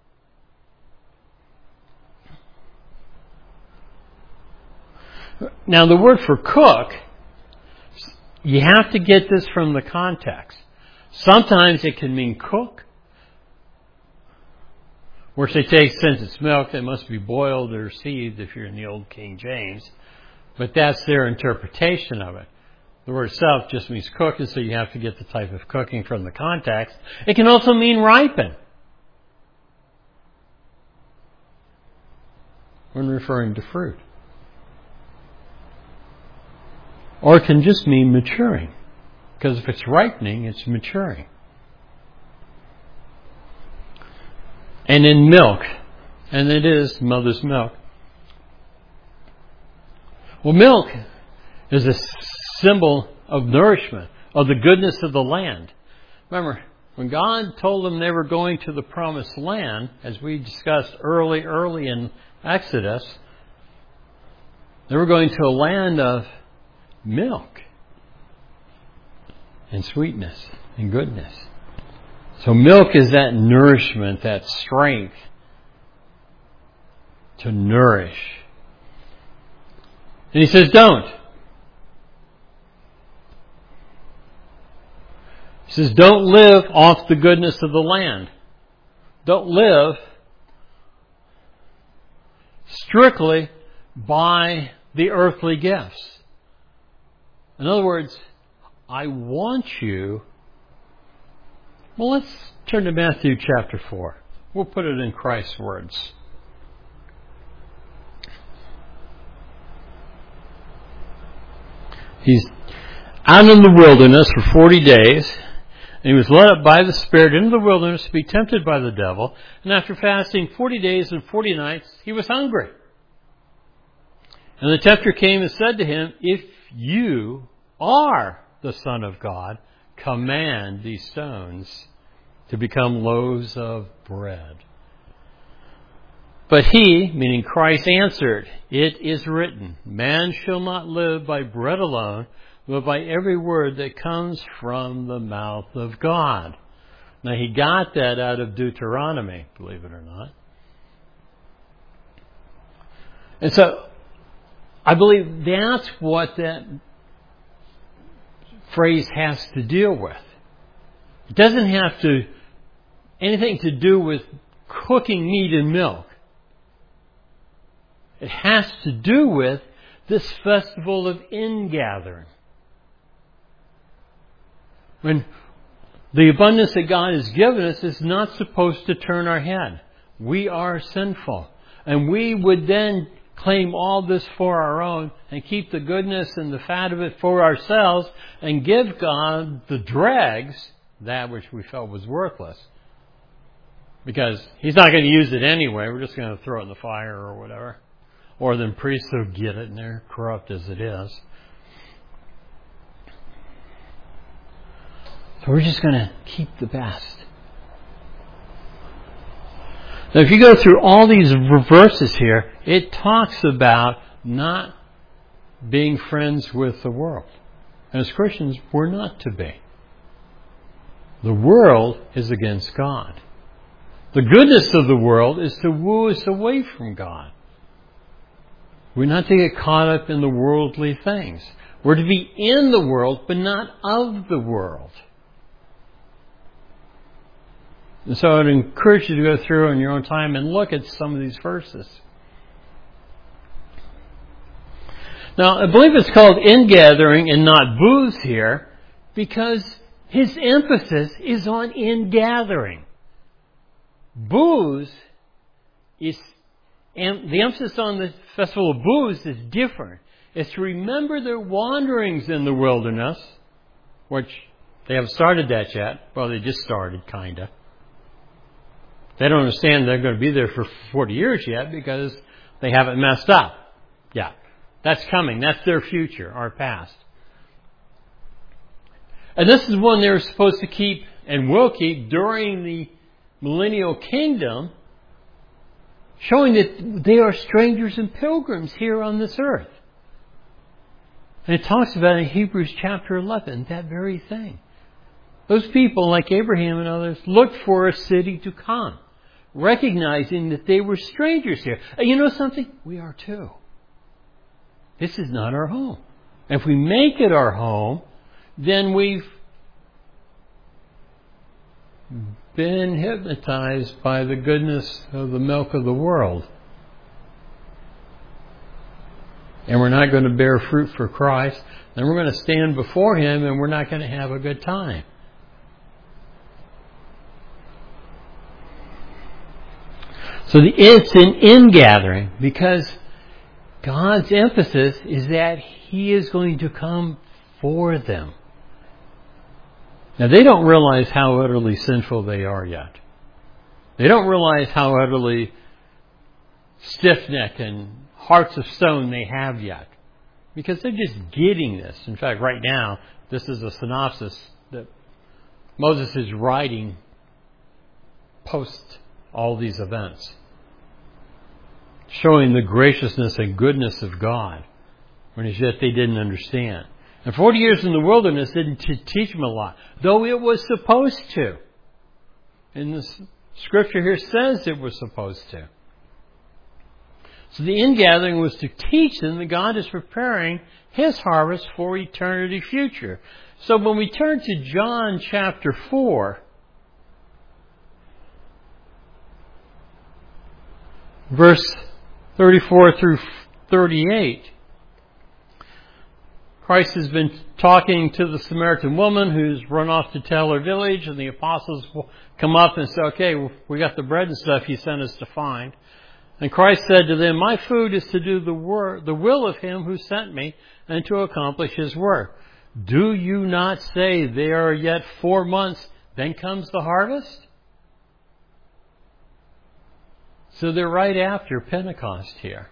Now, the word for cook, you have to get this from the context. Sometimes it can mean cook, which they take, since it's milk, it must be boiled or sieved if you're in the old King James. But that's their interpretation of it. The word itself just means cook, and so you have to get the type of cooking from the context. It can also mean ripen, when referring to fruit. Or it can just mean maturing, because if it's ripening, it's maturing. And in milk, and it is mother's milk. Well, milk is a symbol of nourishment, of the goodness of the land. Remember, when God told them they were going to the promised land, as we discussed early, early in Exodus, they were going to a land of milk and sweetness and goodness. So milk is that nourishment, that strength to nourish. And he says, don't. He says, don't live off the goodness of the land. Don't live strictly by the earthly gifts. In other words, I want you... Well, let's turn to Matthew chapter four. We'll put it in Christ's words. He's out in the wilderness for forty days, and he was led up by the Spirit into the wilderness to be tempted by the devil. And after fasting forty days and forty nights, he was hungry. And the tempter came and said to him, if you are the Son of God, command these stones to become loaves of bread. But he, meaning Christ, answered, it is written, man shall not live by bread alone, but by every word that comes from the mouth of God. Now, he got that out of Deuteronomy, believe it or not. And so, I believe that's what that phrase has to deal with. It doesn't have to anything to do with cooking meat and milk. It has to do with this festival of ingathering. When the abundance that God has given us is not supposed to turn our head. We are sinful. And we would then claim all this for our own and keep the goodness and the fat of it for ourselves and give God the dregs, that which we felt was worthless. Because He's not going to use it anyway. We're just going to throw it in the fire or whatever. Or then priests will get it and they're corrupt as it is. So we're just going to keep the best. Now, if you go through all these verses here, it talks about not being friends with the world. And as Christians, we're not to be. The world is against God. The goodness of the world is to woo us away from God. We're not to get caught up in the worldly things. We're to be in the world, but not of the world. And so I'd encourage you to go through in your own time and look at some of these verses. Now, I believe it's called ingathering and not booths here because his emphasis is on ingathering. Booths is, and the emphasis on the festival of booths is different. It's to remember their wanderings in the wilderness, which they haven't started that yet. Well, they just started, kind of. They don't understand they're going to be there for forty years yet because they haven't messed up. Yeah, that's coming. That's their future, our past. And this is one they're supposed to keep and will keep during the millennial kingdom showing that they are strangers and pilgrims here on this earth. And it talks about in Hebrews chapter eleven that very thing. Those people, like Abraham and others, looked for a city to come, recognizing that they were strangers here. And you know something? We are too. This is not our home. And if we make it our home, then we've been hypnotized by the goodness of the milk of the world. And we're not going to bear fruit for Christ. Then we're going to stand before Him and we're not going to have a good time. So the, it's an ingathering because God's emphasis is that He is going to come for them. Now they don't realize how utterly sinful they are yet. They don't realize how utterly stiff-necked and hearts of stone they have yet. Because they're just getting this. In fact, right now, this is a synopsis that Moses is writing post all these events, showing the graciousness and goodness of God, when as yet they didn't understand. And forty years in the wilderness didn't t- teach them a lot, though it was supposed to. And the scripture here says it was supposed to. So the ingathering was to teach them that God is preparing His harvest for eternity future. So when we turn to John chapter four, verse thirty-four through thirty-eight, Christ has been talking to the Samaritan woman who's run off to tell her village, and the apostles will come up and say, okay, we got the bread and stuff you sent us to find. And Christ said to them, my food is to do the work, the will of Him who sent me, and to accomplish His work. Do you not say there are yet four months, then comes the harvest? So they're right after Pentecost here.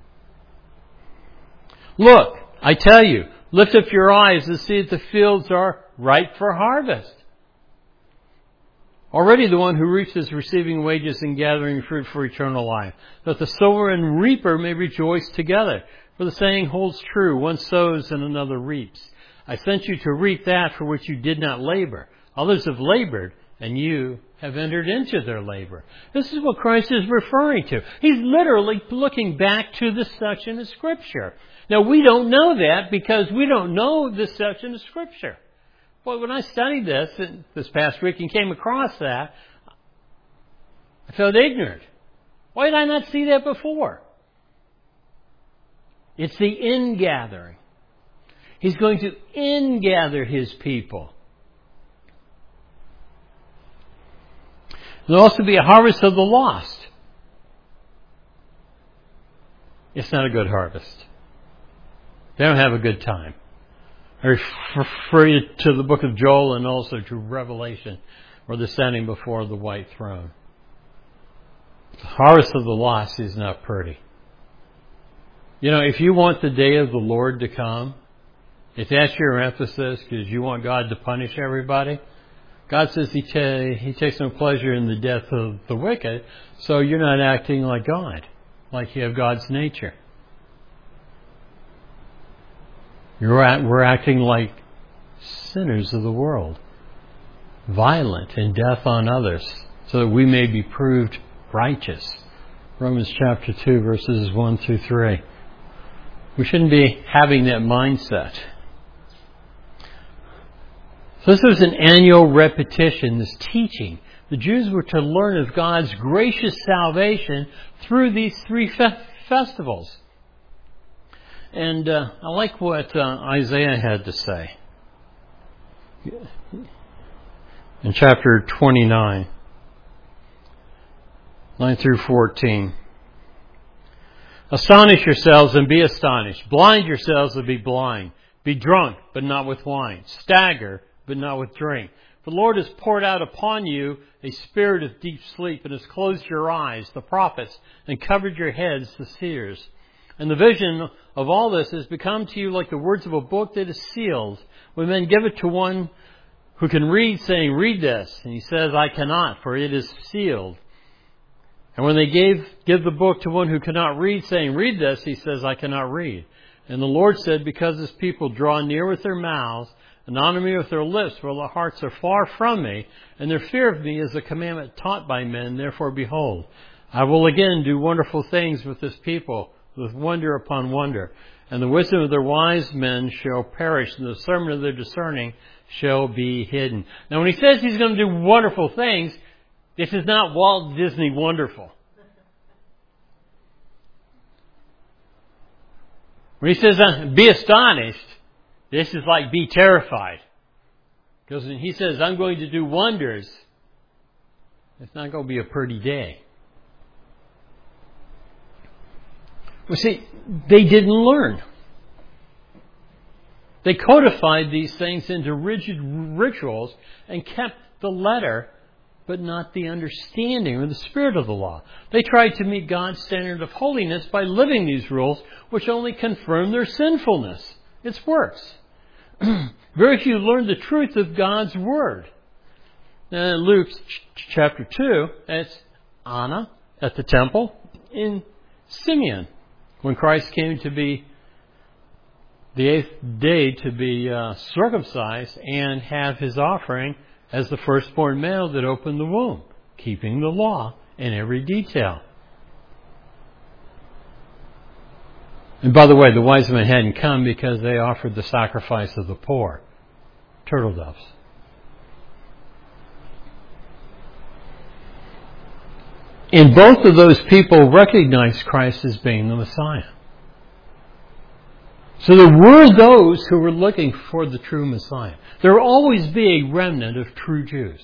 Look, I tell you, lift up your eyes and see that the fields are ripe for harvest. Already the one who reaps is receiving wages and gathering fruit for eternal life, that the sower and reaper may rejoice together. For the saying holds true, one sows and another reaps. I sent you to reap that for which you did not labor. Others have labored, and you have entered into their labor. This is what Christ is referring to. He's literally looking back to this section of Scripture. Now, we don't know that because we don't know this section of Scripture. Well, when I studied this this past week and came across that, I felt ignorant. Why did I not see that before? It's the ingathering. He's going to ingather His people. There'll also be a harvest of the lost. It's not a good harvest. They don't have a good time. I refer you to the book of Joel and also to Revelation, where they're standing before the white throne. The harvest of the lost is not pretty. You know, if you want the day of the Lord to come, if that's your emphasis because you want God to punish everybody, God says he, ta- he takes no pleasure in the death of the wicked, so you're not acting like God, like you have God's nature. You're at, we're acting like sinners of the world, violent in death on others, so that we may be proved righteous. Romans chapter two, verses one through three. We shouldn't be having that mindset. So this was an annual repetition, this teaching. The Jews were to learn of God's gracious salvation through these three fe- festivals. And uh, I like what uh, Isaiah had to say in chapter twenty-nine, nine through fourteen. Astonish yourselves and be astonished. Blind yourselves and be blind. Be drunk, but not with wine. Stagger, but not with drink. For the Lord has poured out upon you a spirit of deep sleep and has closed your eyes, the prophets, and covered your heads, the seers. And the vision of all this has become to you like the words of a book that is sealed. When men give it to one who can read, saying, read this. And he says, I cannot, for it is sealed. And when they gave give the book to one who cannot read, saying, "Read this," he says, "I cannot read." And the Lord said, "Because this people draw near with their mouths, and honor me with their lips, while their hearts are far from me, and their fear of me is a commandment taught by men, therefore behold, I will again do wonderful things with this people, with wonder upon wonder. And the wisdom of their wise men shall perish, and the discernment of their discerning shall be hidden." Now when he says he's going to do wonderful things, this is not Walt Disney wonderful. When he says, be astonished, this is like be terrified. Because when he says, I'm going to do wonders, it's not going to be a pretty day. Well, see, they didn't learn. They codified these things into rigid rituals and kept the letter, but not the understanding or the spirit of the law. They tried to meet God's standard of holiness by living these rules, which only confirm their sinfulness. It's works. Very few learned the truth of God's Word. Now in Luke chapter two, it's Anna at the temple in Simeon, when Christ came to be the eighth day to be uh, circumcised and have his offering as the firstborn male that opened the womb, keeping the law in every detail. And by the way, the wise men hadn't come because they offered the sacrifice of the poor, turtle doves. And both of those people recognized Christ as being the Messiah. So there were those who were looking for the true Messiah. There will always be a remnant of true Jews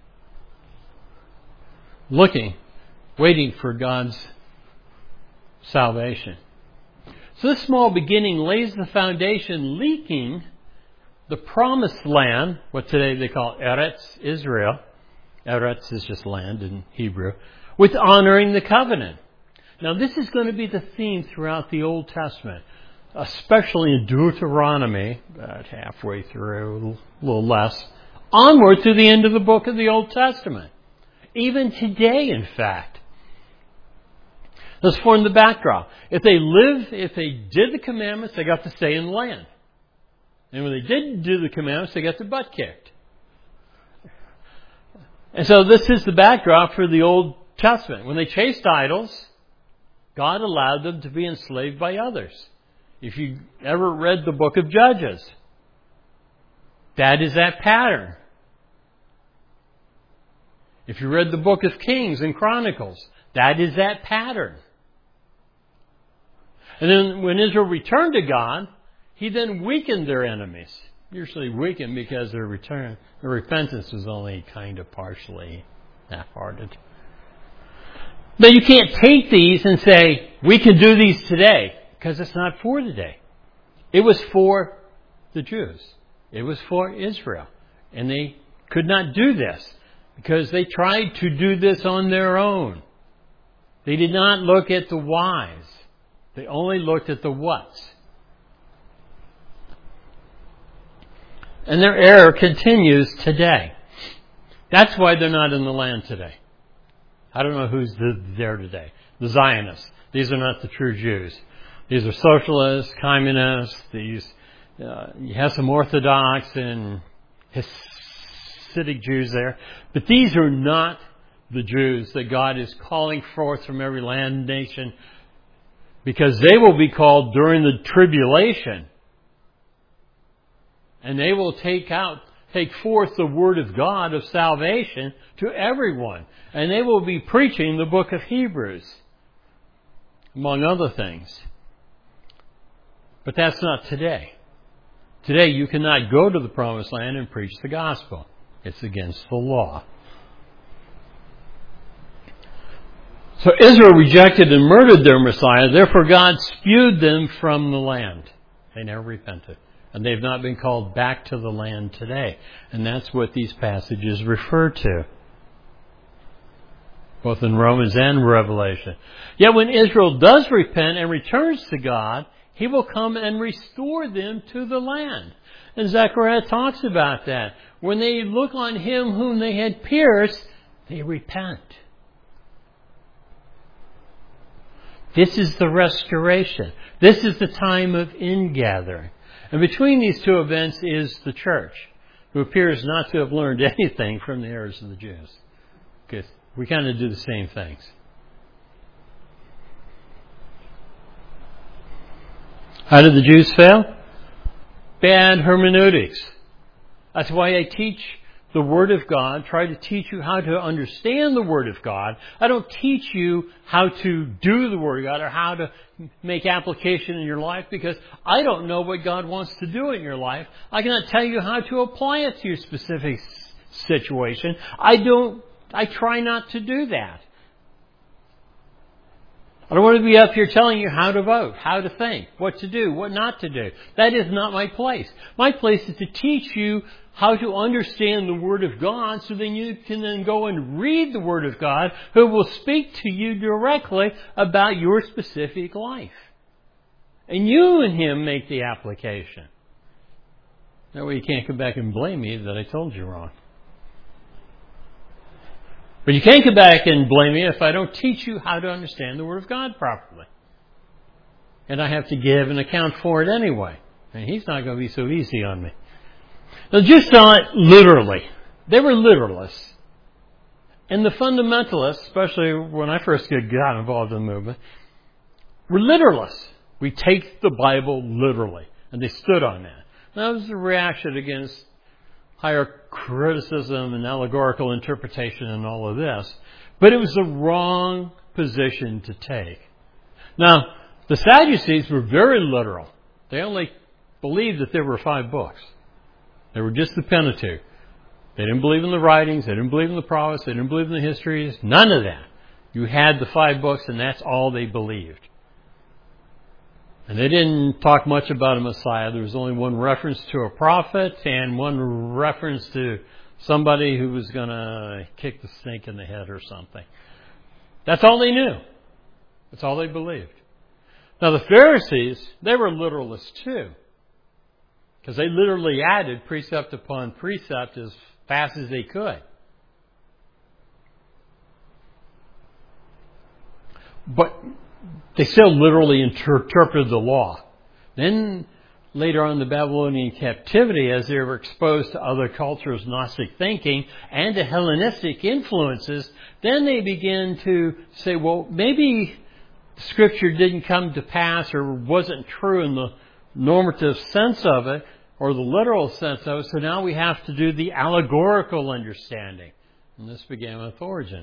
looking, waiting for God's salvation. So this small beginning lays the foundation, leaking the promised land, what today they call Eretz Israel. Eretz is just land in Hebrew, with honoring the covenant. Now this is going to be the theme throughout the Old Testament, especially in Deuteronomy, about halfway through, a little less, onward to the end of the book of the Old Testament. Even today, in fact. Let's form the backdrop. If they lived, if they did the commandments, they got to stay in the land. And when they didn't do the commandments, they got their butt kicked. And so this is the backdrop for the Old Testament. When they chased idols, God allowed them to be enslaved by others. If you ever read the book of Judges, that is that pattern. If you read the book of Kings and Chronicles, that is that pattern. And then when Israel returned to God, He then weakened their enemies. Usually weakened because their return, their repentance was only kind of partially half-hearted. But you can't take these and say, we can do these today, because it's not for today. It was for the Jews. It was for Israel. And they could not do this because they tried to do this on their own. They did not look at the whys. They only looked at the whats. And their error continues today. That's why they're not in the land today. I don't know who's there today. The Zionists. These are not the true Jews. These are socialists, communists. These uh, you have some Orthodox and Hasidic Jews there. But these are not the Jews that God is calling forth from every land and nation, because they will be called during the tribulation. And they will take out, take forth the word of God of salvation to everyone. And they will be preaching the book of Hebrews, among other things. But that's not today. Today you cannot go to the promised land and preach the gospel. It's against the law. So Israel rejected and murdered their Messiah. Therefore God spewed them from the land. They never repented. And they've not been called back to the land today. And that's what these passages refer to, both in Romans and Revelation. Yet when Israel does repent and returns to God, He will come and restore them to the land. And Zechariah talks about that. When they look on Him whom they had pierced, they repent. This is the restoration. This is the time of ingathering. And between these two events is the church, who appears not to have learned anything from the errors of the Jews. Because we kind of do the same things. How did the Jews fail? Bad hermeneutics. That's why I teach the Word of God, try to teach you how to understand the Word of God. I don't teach you how to do the Word of God or how to make application in your life, because I don't know what God wants to do in your life. I cannot tell you how to apply it to your specific situation. I don't, I try not to do that. I don't want to be up here telling you how to vote, how to think, what to do, what not to do. That is not my place. My place is to teach you how to understand the Word of God, so then you can then go and read the Word of God, who will speak to you directly about your specific life. And you and Him make the application. That way you can't come back and blame me that I told you wrong. But you can't come back and blame me if I don't teach you how to understand the Word of God properly. And I have to give an account for it anyway. And He's not going to be so easy on me. Now, just saw it literally. They were literalists. And the fundamentalists, especially when I first got involved in the movement, were literalists. We take the Bible literally. And they stood on that. That was a reaction against higher criticism and allegorical interpretation and all of this. But it was the wrong position to take. Now, the Sadducees were very literal. They only believed that there were five books. They were just the Pentateuch. They didn't believe in the writings. They didn't believe in the prophets. They didn't believe in the histories. None of that. You had the five books, and that's all they believed. And they didn't talk much about a Messiah. There was only one reference to a prophet and one reference to somebody who was going to kick the snake in the head or something. That's all they knew. That's all they believed. Now the Pharisees, they were literalists too. Because they literally added precept upon precept as fast as they could. But they still literally inter- interpreted the law. Then, later on in the Babylonian captivity, as they were exposed to other cultures, Gnostic thinking, and to Hellenistic influences, then they began to say, well, maybe Scripture didn't come to pass or wasn't true in the normative sense of it, or the literal sense of it, so now we have to do the allegorical understanding. And this began with Origen.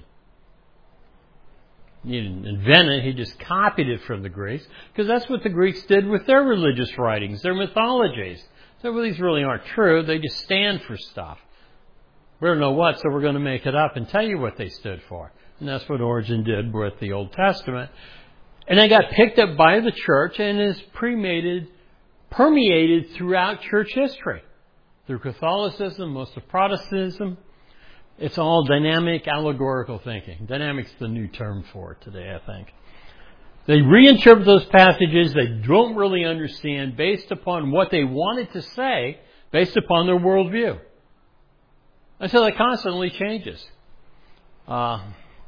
He didn't invent it, he just copied it from the Greeks, because that's what the Greeks did with their religious writings, their mythologies. So well, these really aren't true, they just stand for stuff. We don't know what, so we're going to make it up and tell you what they stood for. And that's what Origen did with the Old Testament. And they got picked up by the church and is permeated, permeated throughout church history. Through Catholicism, most of Protestantism. It's all dynamic, allegorical thinking. Dynamic's the new term for it today, I think. They reinterpret those passages they don't really understand based upon what they wanted to say, based upon their worldview. And so that constantly changes. Uh,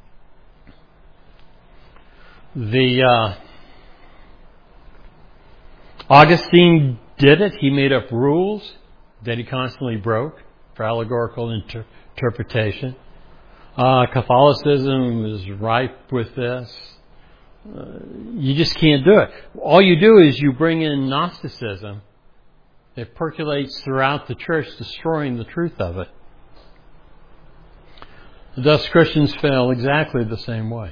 the uh, Augustine did it. He made up rules that he constantly broke for allegorical inter- interpretation. Uh, Catholicism is ripe with this. Uh, you just can't do it. All you do is you bring in Gnosticism. It percolates throughout the church, destroying the truth of it. Thus, Christians fail exactly the same way.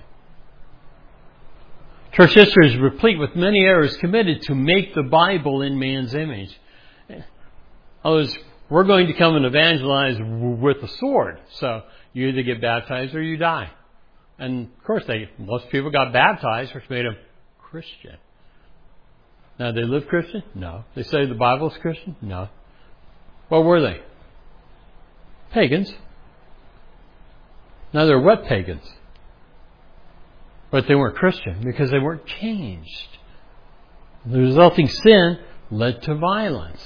Church history is replete with many errors committed to make the Bible in man's image. Others, we're going to come and evangelize with the sword. So you either get baptized or you die. And of course, they most people got baptized, which made them Christian. Now, they live Christian? No. They say the Bible is Christian? No. What were they? Pagans. Now, they're what pagans? But they weren't Christian because they weren't changed. The resulting sin led to violence.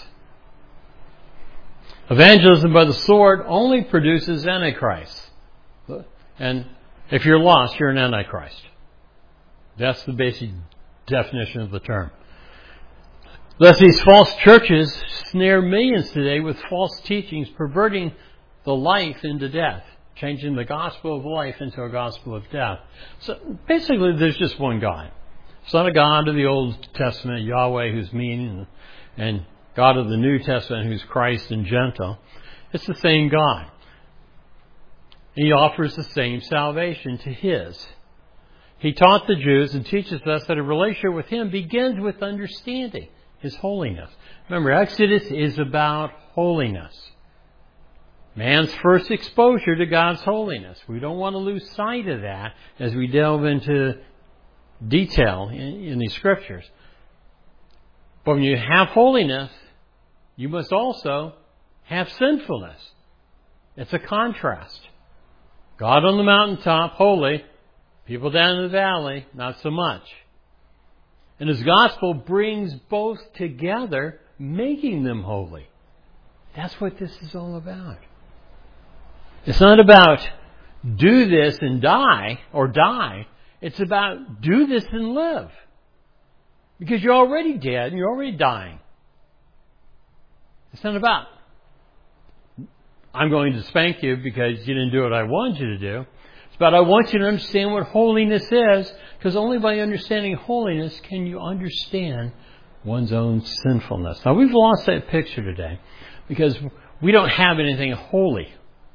Evangelism by the sword only produces antichrists. And if you're lost, you're an antichrist. That's the basic definition of the term. Thus, these false churches snare millions today with false teachings, perverting the life into death, changing the gospel of life into a gospel of death. So basically, there's just one God. Son of God of the Old Testament, Yahweh, who's mean, and God of the New Testament, who's Christ and gentle. It's the same God. He offers the same salvation to His. He taught the Jews and teaches us that a relationship with Him begins with understanding His holiness. Remember, Exodus is about holiness. Man's first exposure to God's holiness. We don't want to lose sight of that as we delve into detail in, in these scriptures. But when you have holiness, you must also have sinfulness. It's a contrast. God on the mountaintop, holy. People down in the valley, not so much. And His gospel brings both together, making them holy. That's what this is all about. It's not about do this and die, or die. It's about do this and live. Because you're already dead and you're already dying. It's not about I'm going to spank you because you didn't do what I wanted you to do. It's about I want you to understand what holiness is, because only by understanding holiness can you understand one's own sinfulness. Now, we've lost that picture today because we don't have anything holy.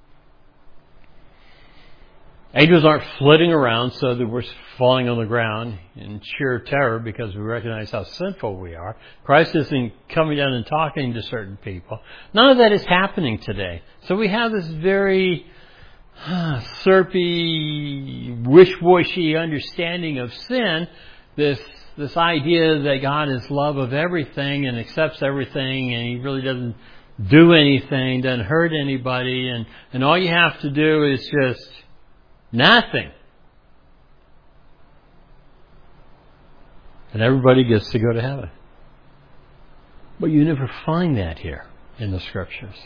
Angels aren't flitting around so that we're falling on the ground in sheer terror because we recognize how sinful we are. Christ isn't coming down and talking to certain people. None of that is happening today. So we have this very uh, syrupy, wish-washy understanding of sin, this this idea that God is love of everything and accepts everything, and He really doesn't do anything, doesn't hurt anybody, and, and all you have to do is just nothing. And everybody gets to go to heaven. But you never find that here in the Scriptures.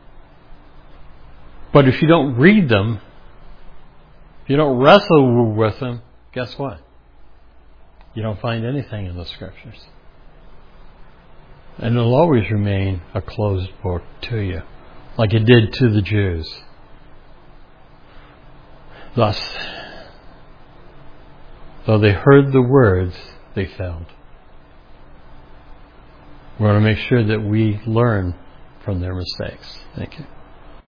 But if you don't read them, if you don't wrestle with them, guess what? You don't find anything in the Scriptures. And it'll always remain a closed book to you, like it did to the Jews. Thus, though they heard the words, they failed. We want to make sure that we learn from their mistakes. Thank you.